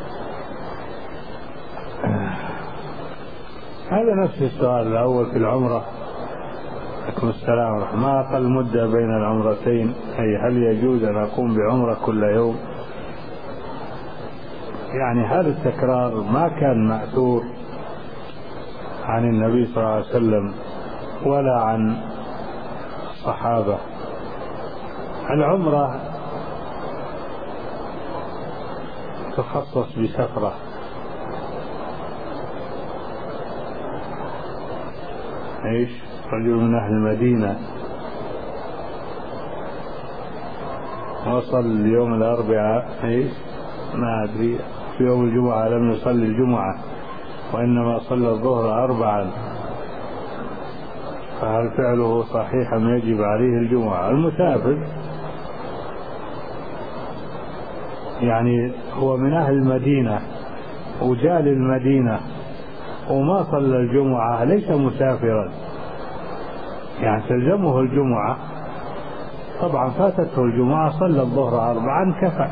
هذا نفس السؤال الأول في العمرة. عليكم السلام ورحمة الله. ما أقل مدة بين العمرتين، أي هل يجوز أن أقوم بعمرة كل يوم؟ يعني هذا التكرار ما كان مأثور عن النبي صلى الله عليه وسلم ولا عن الصحابة. العمرة تخصص بسفرة، ايش رجل من أهل المدينة وصل اليوم الأربعاء ايش ما أدري في يوم الجمعة لم يصلي الجمعة وإنما صلى الظهر 4، فهل فعله صحيح أم يجب عليه الجمعة؟ المسافر يعني هو من أهل المدينة وجاء للمدينة وما صلى الجمعة ليس مسافرا، يعني تلزمه الجمعة. طبعا فاتته الجمعة صلى الظهر 4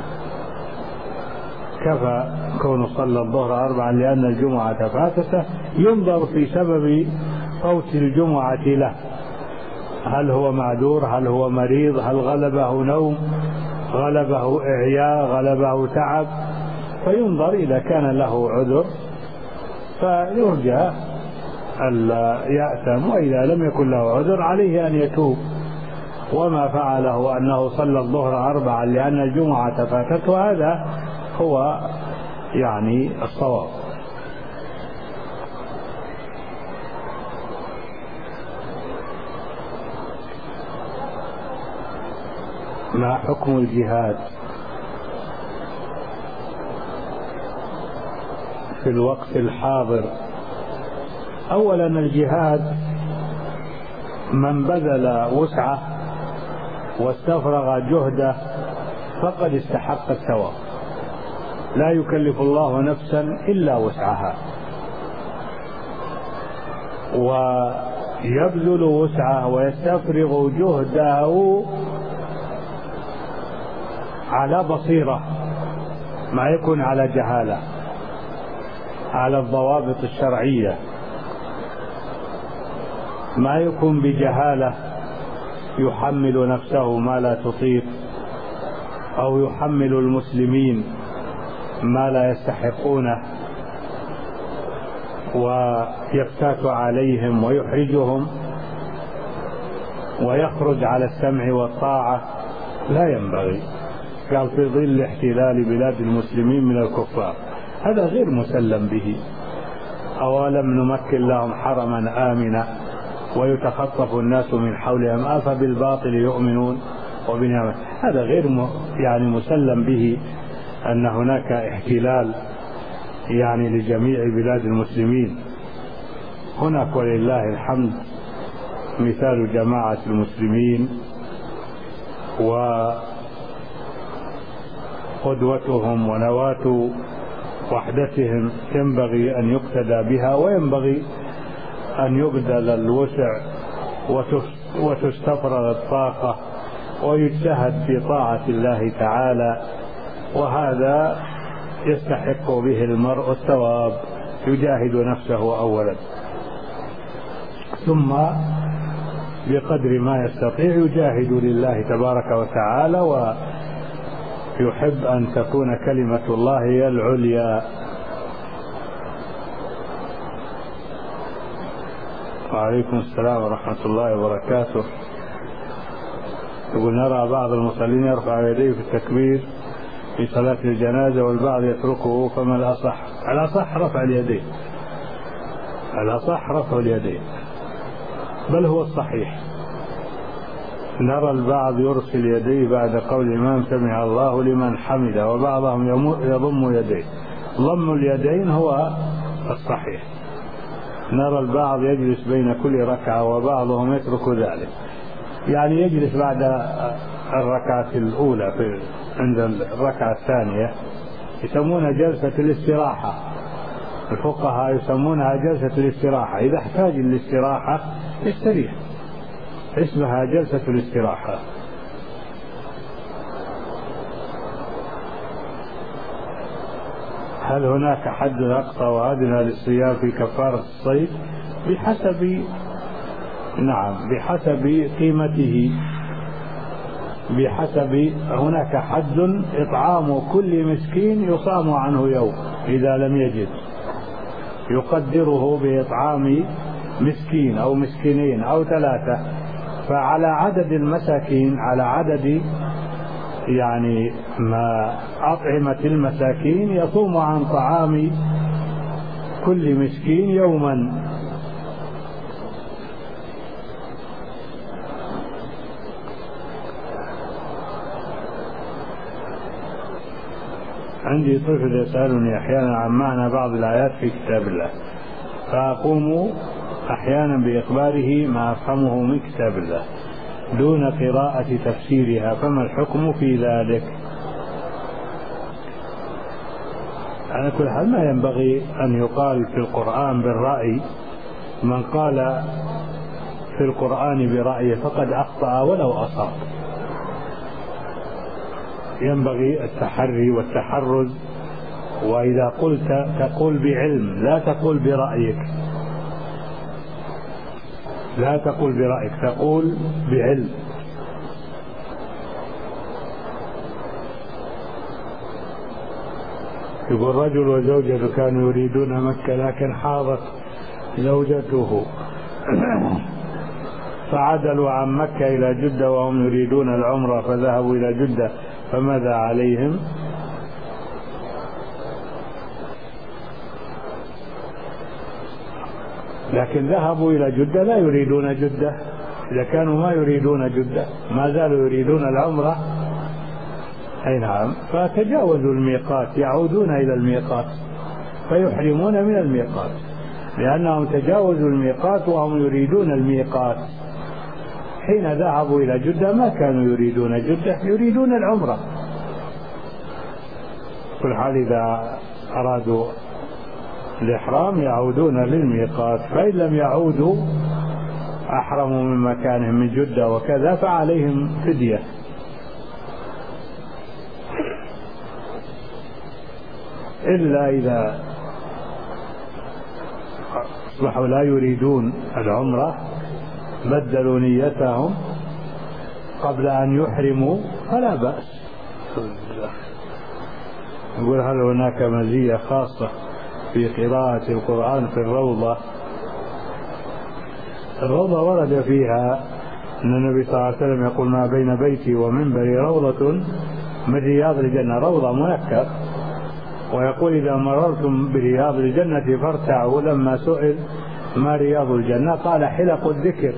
كفى كونه صلى الظهر 4 لأن الجمعة فاتته. ينظر في سبب فوت الجمعة له، هل هو معذور، هل هو مريض، هل غلبه نوم، غلبه إعياء، غلبه تعب، فينظر إذا كان له عذر فيرجى ألا يأثم، وإذا لم يكن له عذر عليه أن يتوب. وما فعله أنه صلى الظهر 4 لأن الجمعة فاتته هذا هو يعني الصواب. ما حكم الجهاد في الوقت الحاضر؟ أولا الجهاد من بذل وسعه واستفرغ جهده فقد استحق الثواب، لا يكلف الله نفسا إلا وسعها، ويبذل وسعه ويستفرغ جهده على بصيرة، ما يكون على جهالة، على الضوابط الشرعية، ما يكون بجهالة يحمل نفسه ما لا تطيق، أو يحمل المسلمين ما لا يستحقونه ويفتات عليهم ويحرجهم ويخرج على السمع والطاعة. لا ينبغي. قال في ظل احتلال بلاد المسلمين من الكفار، هذا غير مسلم به. أولم نمكن لهم حرما آمنا ويتخطف الناس من حولهم أفبالباطل يؤمنون وبنعمة. هذا غير مسلم به، أن هناك احتلال لجميع بلاد المسلمين. هناك ولله الحمد مثال جماعة المسلمين وقدوتهم ونواة وحدتهم ينبغي أن يقتدى بها، وينبغي أن يبذل الوسع وتستفرغ الطاقة ويجتهد في طاعة الله تعالى، وهذا يستحق به المرء الثواب. يجاهد نفسه أولا، ثم بقدر ما يستطيع يجاهد لله تبارك وتعالى، ويحب أن تكون كلمة الله هي العليا. وعليكم السلام ورحمة الله وبركاته. يقول نرى بعض المصلين يرفع يديه في التكبير في صلاة الجنازة والبعض يتركه، فما الأصح؟ الأصح رفع اليدين، الأصح رفع اليدين، بل هو الصحيح. نرى البعض يرسل يديه بعد قول الإمام سمع الله لمن حمده، وبعضهم يضم يديه. ضم اليدين هو الصحيح. نرى البعض يجلس بين كل ركعة وبعضهم يترك ذلك، يجلس بعد الركعة الأولى عند الركعة الثانية، يسمونها جلسة الاستراحة. الفقهاء يسمونها جلسة الاستراحة، إذا احتاج الاستراحة يستريح، اسمها جلسة الاستراحة. هل هناك حد أقصى وأدنى للصيام في كفارة الصيد؟ بحسب قيمته، هناك حد إطعام كل مسكين يصام عنه يوم إذا لم يجد، يقدره بإطعام مسكين أو مسكينين أو 3، فعلى عدد المساكين، على عدد ما أطعمة المساكين يصوم عن طعام كل مسكين يوما. عندي طفل يسألني أحيانا عن معنى بعض الآيات في كتاب الله، فأقوم أحيانا بإخباره ما أفهمه من كتاب الله دون قراءة تفسيرها، فما الحكم في ذلك؟ على كل حال ما ينبغي أن يقال في القرآن بالرأي. من قال في القرآن برأيه فقد أخطأ ولو أصاب. ينبغي التحري والتحرز، وإذا قلت تقول بعلم، لا تقول برأيك، لا تقول برأيك، تقول بعلم. يقول رجل وزوجته كانوا يريدون مكة لكن حاضت زوجته فعدلوا عن مكة إلى جدة وهم يريدون العمرة فذهبوا إلى جدة، فماذا عليهم؟ لكن ذهبوا إلى جدة لا يريدون جدة. إذا كانوا ما يريدون جدة ما زالوا يريدون العمرة، أي نعم، فتجاوزوا الميقات، يعودون إلى الميقات فيحرمون من الميقات، لأنهم تجاوزوا الميقات وهم يريدون الميقات. حين ذهبوا إلى جدة ما كانوا يريدون جدة، يريدون العمرة. كل حال إذا أرادوا الإحرام يعودون للميقات، فإن لم يعودوا أحرموا من مكانهم من جدة وكذا فعليهم فدية. إلا إذا أصبحوا لا يريدون العمرة بدلوا نيتهم قبل أن يحرموا فلا بأس. يقول هل هناك مزية خاصة في قراءة القرآن في الروضة؟ الروضة ورد فيها أن النبي صلى الله عليه وسلم يقول ما بين بيتي ومنبري روضة من رياض الجنة، روضة منكر. ويقول إذا مررتم برياض الجنة فارتعوا. لما سئل ما رياض الجنة قال حلق الذكر.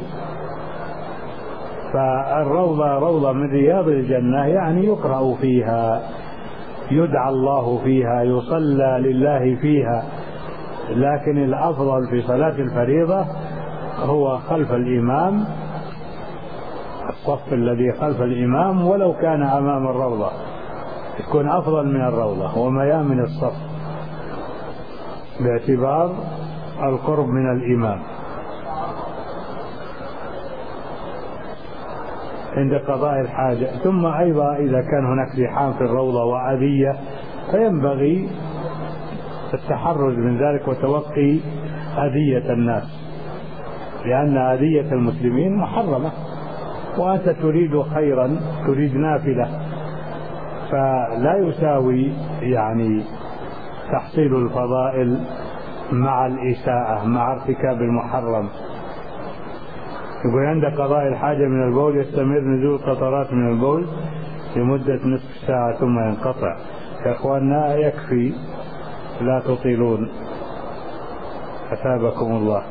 فالروضة روضة من رياض الجنة، يعني يقرأ فيها، يدعى الله فيها، يصلى لله فيها. لكن الأفضل في صلاة الفريضة هو خلف الإمام، الصف الذي خلف الإمام ولو كان أمام الروضة يكون أفضل من الروضة وميامن الصف باعتبار القرب من الإمام. عند قضاء الحاجة. ثم أيضا إذا كان هناك زحام في الروضة وأذية فينبغي التحرز من ذلك وتوقي أذية الناس، لأن أذية المسلمين محرمة، وأنت تريد خيرا، تريد نافلة، فلا يساوي يعني تحصيل الفضائل مع الإساءة، مع ارتكاب المحرم. يقول عند قضاء الحاجة من البول يستمر نزول قطرات من البول لمدة نصف ساعة ثم ينقطع. يا أخواننا يكفي، لا تطيلون أثابكم الله.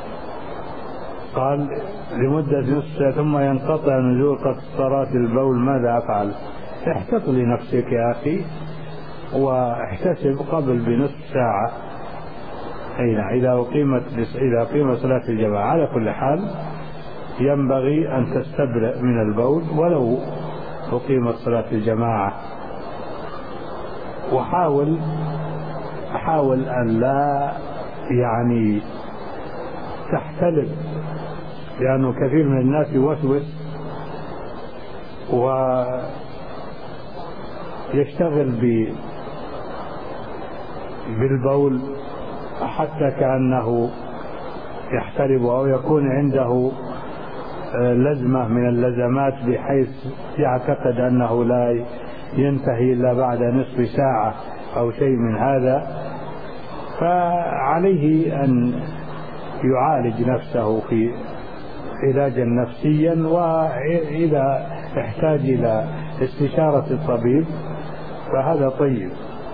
قال لمدة نصف ساعة ثم ينقطع نزول قطرات البول، ماذا أفعل؟ احتط لنفسك يا أخي واحتسب قبل بنصف ساعة. إذا أقيمت صلاة الجماعة. على كل حال ينبغي أن تستبرئ من البول ولو أقيمت صلاة الجماعة. وحاول أن لا يعني تحتلب، لأنه كثير من الناس يوسوس ويشتغل بالبول حتى كأنه يحتلب، أو يكون عنده لزمة من اللزمات بحيث يعتقد أنه لا ينتهي إلا بعد نصف ساعة أو شيء من هذا. فعليه أن يعالج نفسه في علاجا نفسيا، وإذا احتاج إلى استشارة الطبيب فهذا طيب.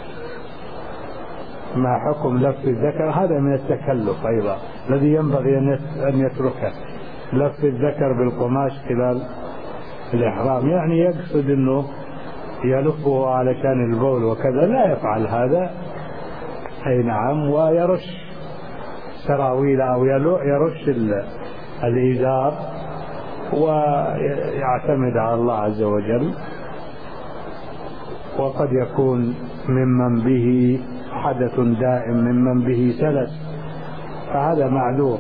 ما حكم لف الذكر؟ هذا من التكلف أيضا الذي ينبغي أن يتركه. لف الذكر بالقماش خلال الإحرام، يعني يقصد أنه يلفه علشان البول وكذا، لا يفعل هذا. أي نعم. ويرش سراويل أو يرش الإزار ويعتمد على الله عز وجل. وقد يكون ممن به حدث دائم، ممن به سلس، فهذا معذور.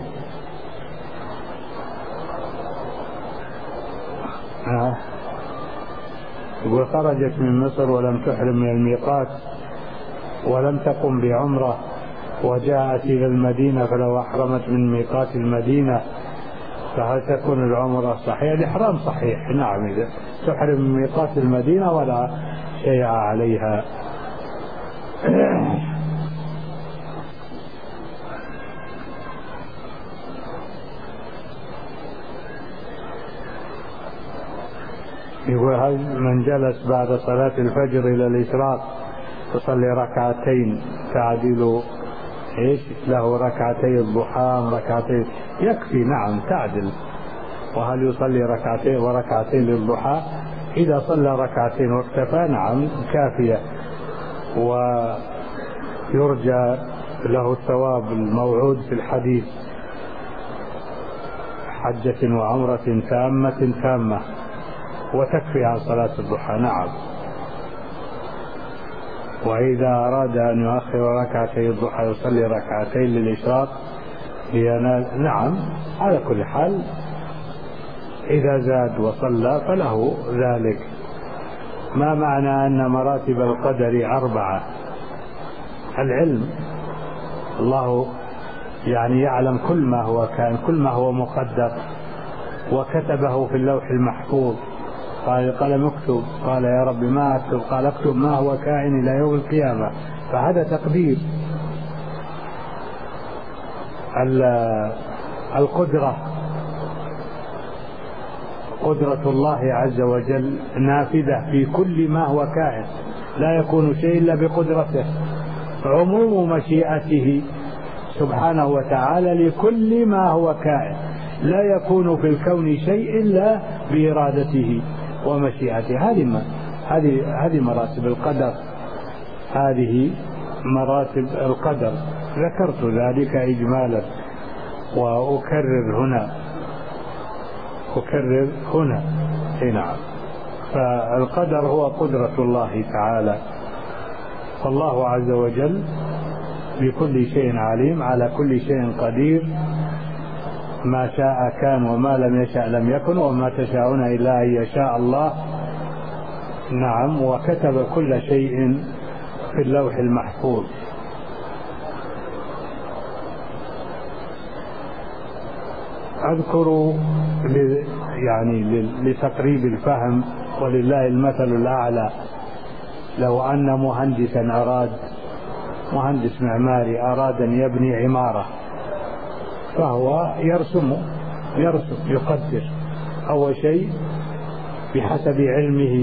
وخرجت من مصر ولم تحرم من الميقات ولم تقم بعمرة وجاءت إلى المدينة، فلو أحرمت من ميقات المدينة فهل تكون العمرة صحيحة؟ الإحرام صحيح نعم، إذا تحرم من ميقات المدينة ولا شيء عليها. يقول هل من جلس بعد صلاة الفجر إلى الإشراق تصلي ركعتين تعدل له ركعتي الضحى ركعتين؟ يكفي نعم تعدل. وهل يصلي ركعتين وركعتين للضحى؟ إذا صلى ركعتين واكتفى نعم كافية، ويرجى له الثواب الموعود في الحديث: حجة وعمرة تامة وتكفي عن صلاة الضحى. نعم. وإذا أراد أن يؤخر ركعتي الضحى يصلي ركعتين للإشراق نعم، على كل حال إذا زاد وصلى فله ذلك. ما معنى أن مراتب القدر 4؟ العلم، الله يعني يعلم كل ما هو كان، كل ما هو مقدر، وكتبه في اللوح المحفوظ. قال القلم اكتب، قال يا رب ما اكتب؟ قال اكتب ما هو كائن إلى يوم القيامة. فهذا تقدير. القدرة، قدرة الله عز وجل نافذة في كل ما هو كائن، لا يكون شيء إلا بقدرته. عموم مشيئته سبحانه وتعالى لكل ما هو كائن، لا يكون في الكون شيء إلا بإرادته ومشيئته. هذه مراتب القدر، هذه مراتب القدر. ذكرت ذلك إجمالا وأكرر هنا. نعم. فالقدر هو قدرة الله تعالى، فالله عز وجل بكل شيء عليم، على كل شيء قدير، ما شاء كان وما لم يشاء لم يكن، وما تشاءون إلا أن يشاء الله. نعم. وكتب كل شيء في اللوح المحفوظ. أذكر يعني لتقريب الفهم ولله المثل الأعلى، لو أن مهندس معماري أراد أن يبني عمارة، فهو يرسم يقدر أول شيء بحسب علمه،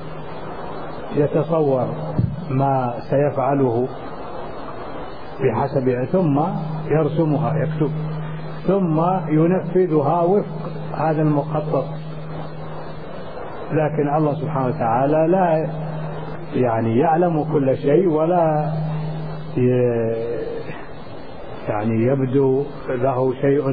يتصور ما سيفعله بحسب، ثم يرسمها يكتب، ثم ينفذها وفق هذا المخطط. لكن الله سبحانه وتعالى لا يعني يعلم كل شيء، ولا يعني يبدو له شيء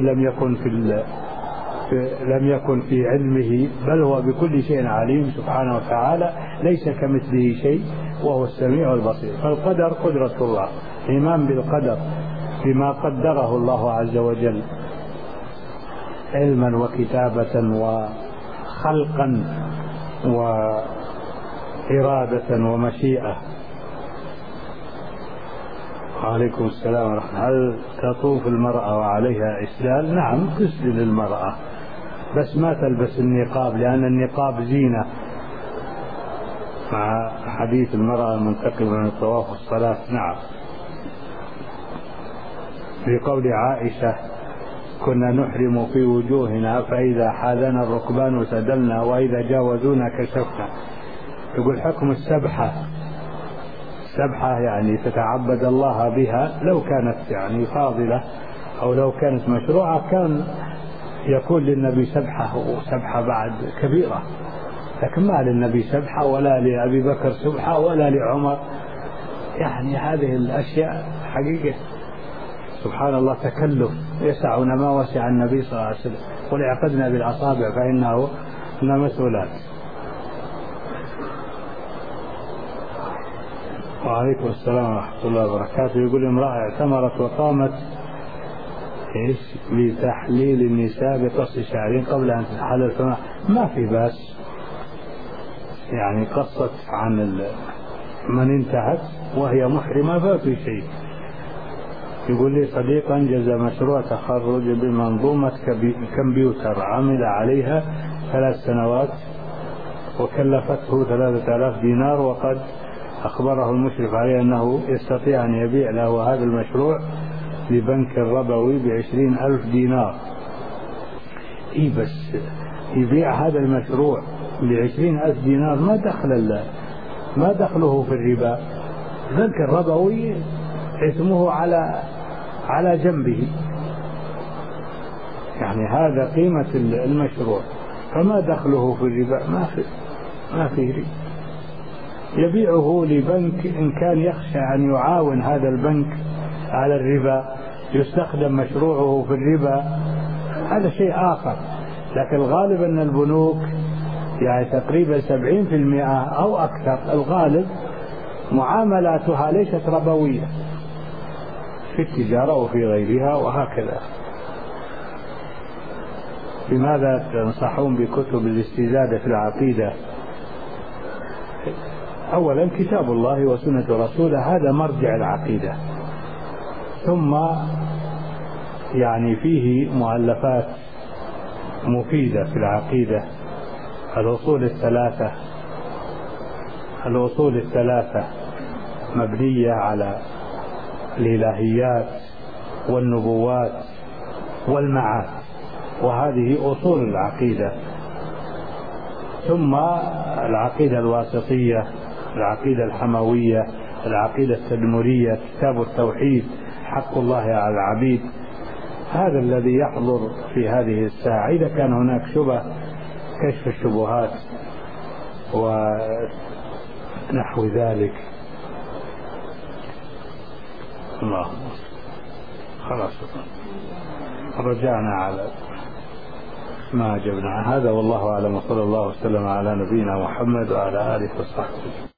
لم يكن في علمه، بل هو بكل شيء عليم سبحانه وتعالى، ليس كمثله شيء وهو السميع البصير. فالقدر قدرة الله، إيمان بالقدر بما قدره الله عز وجل علما وكتابة وخلقا وإرادة ومشيئة. وعليكم السلام ورحمة الله. هل تطوف المرأة وعليها إسدال؟ نعم، تسدل المرأة، بس ما تلبس النقاب، لأن النقاب زينة، مع حديث المرأة المنتقبة من الطواف والصلاة. نعم. في قول عائشة كنا نحرم في وجوهنا، فإذا حاذنا الركبان سدلنا، وإذا جاوزونا كشفنا. يقول حكم السبحة يعني تتعبد الله بها، لو كانت يعني فاضلة أو لو كانت مشروعة كان يكون للنبي سبحة، وسبحة بعد كبيرة، لكن ما للنبي سبحة ولا لأبي بكر سبحة ولا لعمر. يعني هذه الأشياء حقيقة سبحان الله تكلف، يسعنا ما وسع النبي صلى الله عليه وسلم. قل اعقدنا بالأصابع فإنه مسؤولات. وعليكم السلام ورحمة الله وبركاته. يقول امرأة اعتمرت وقامت بتحليل النساء بقص شعرين قبل أن تتحلل، فما ما في بأس، يعني قصت عن من انتهت وهي محرمة ففي شيء. يقول لي صديق أنجز مشروع تخرج بمنظومة كمبيوتر، عمل عليها 3 سنوات وكلفته 3000 دينار، وقد أخبره المشرف عليه أنه يستطيع أن يبيع له هذا المشروع لبنك الربوي ب20,000 دينار. بس يبيع هذا المشروع ب20,000 دينار، ما دخله في الربا. البنك الربوي اسمه على جنبه، يعني هذا قيمة المشروع، فما دخله في الربا، ما في ربا. يبيعه لبنك إن كان يخشى أن يعاون هذا البنك على الربا، يستخدم مشروعه في الربا، هذا شيء آخر. لكن الغالب أن البنوك يعني تقريبا 70% أو أكثر، الغالب معاملاتها ليست ربوية في التجارة وفي غيرها وهكذا. لماذا تنصحون بكتب الاستزادة في العقيدة؟ أولا كتاب الله وسنة رسوله هذا مرجع العقيدة، ثم يعني فيه مؤلفات مفيدة في العقيدة. الأصول الثلاثة مبنية على الإلهيات والنبوات والمعاد، وهذه أصول العقيدة. ثم العقيدة الواسطية، العقيدة الحموية، العقيدة التدمرية، كتاب التوحيد، حق الله على العبيد. هذا الذي يحضر في هذه الساعة. إذا كان هناك شبهة كشف الشبهات ونحو ذلك. الله خلاص رجعنا على ما أجبنا هذا، والله أعلم، وصلى الله وسلم على نبينا محمد وعلى آله وصحبه.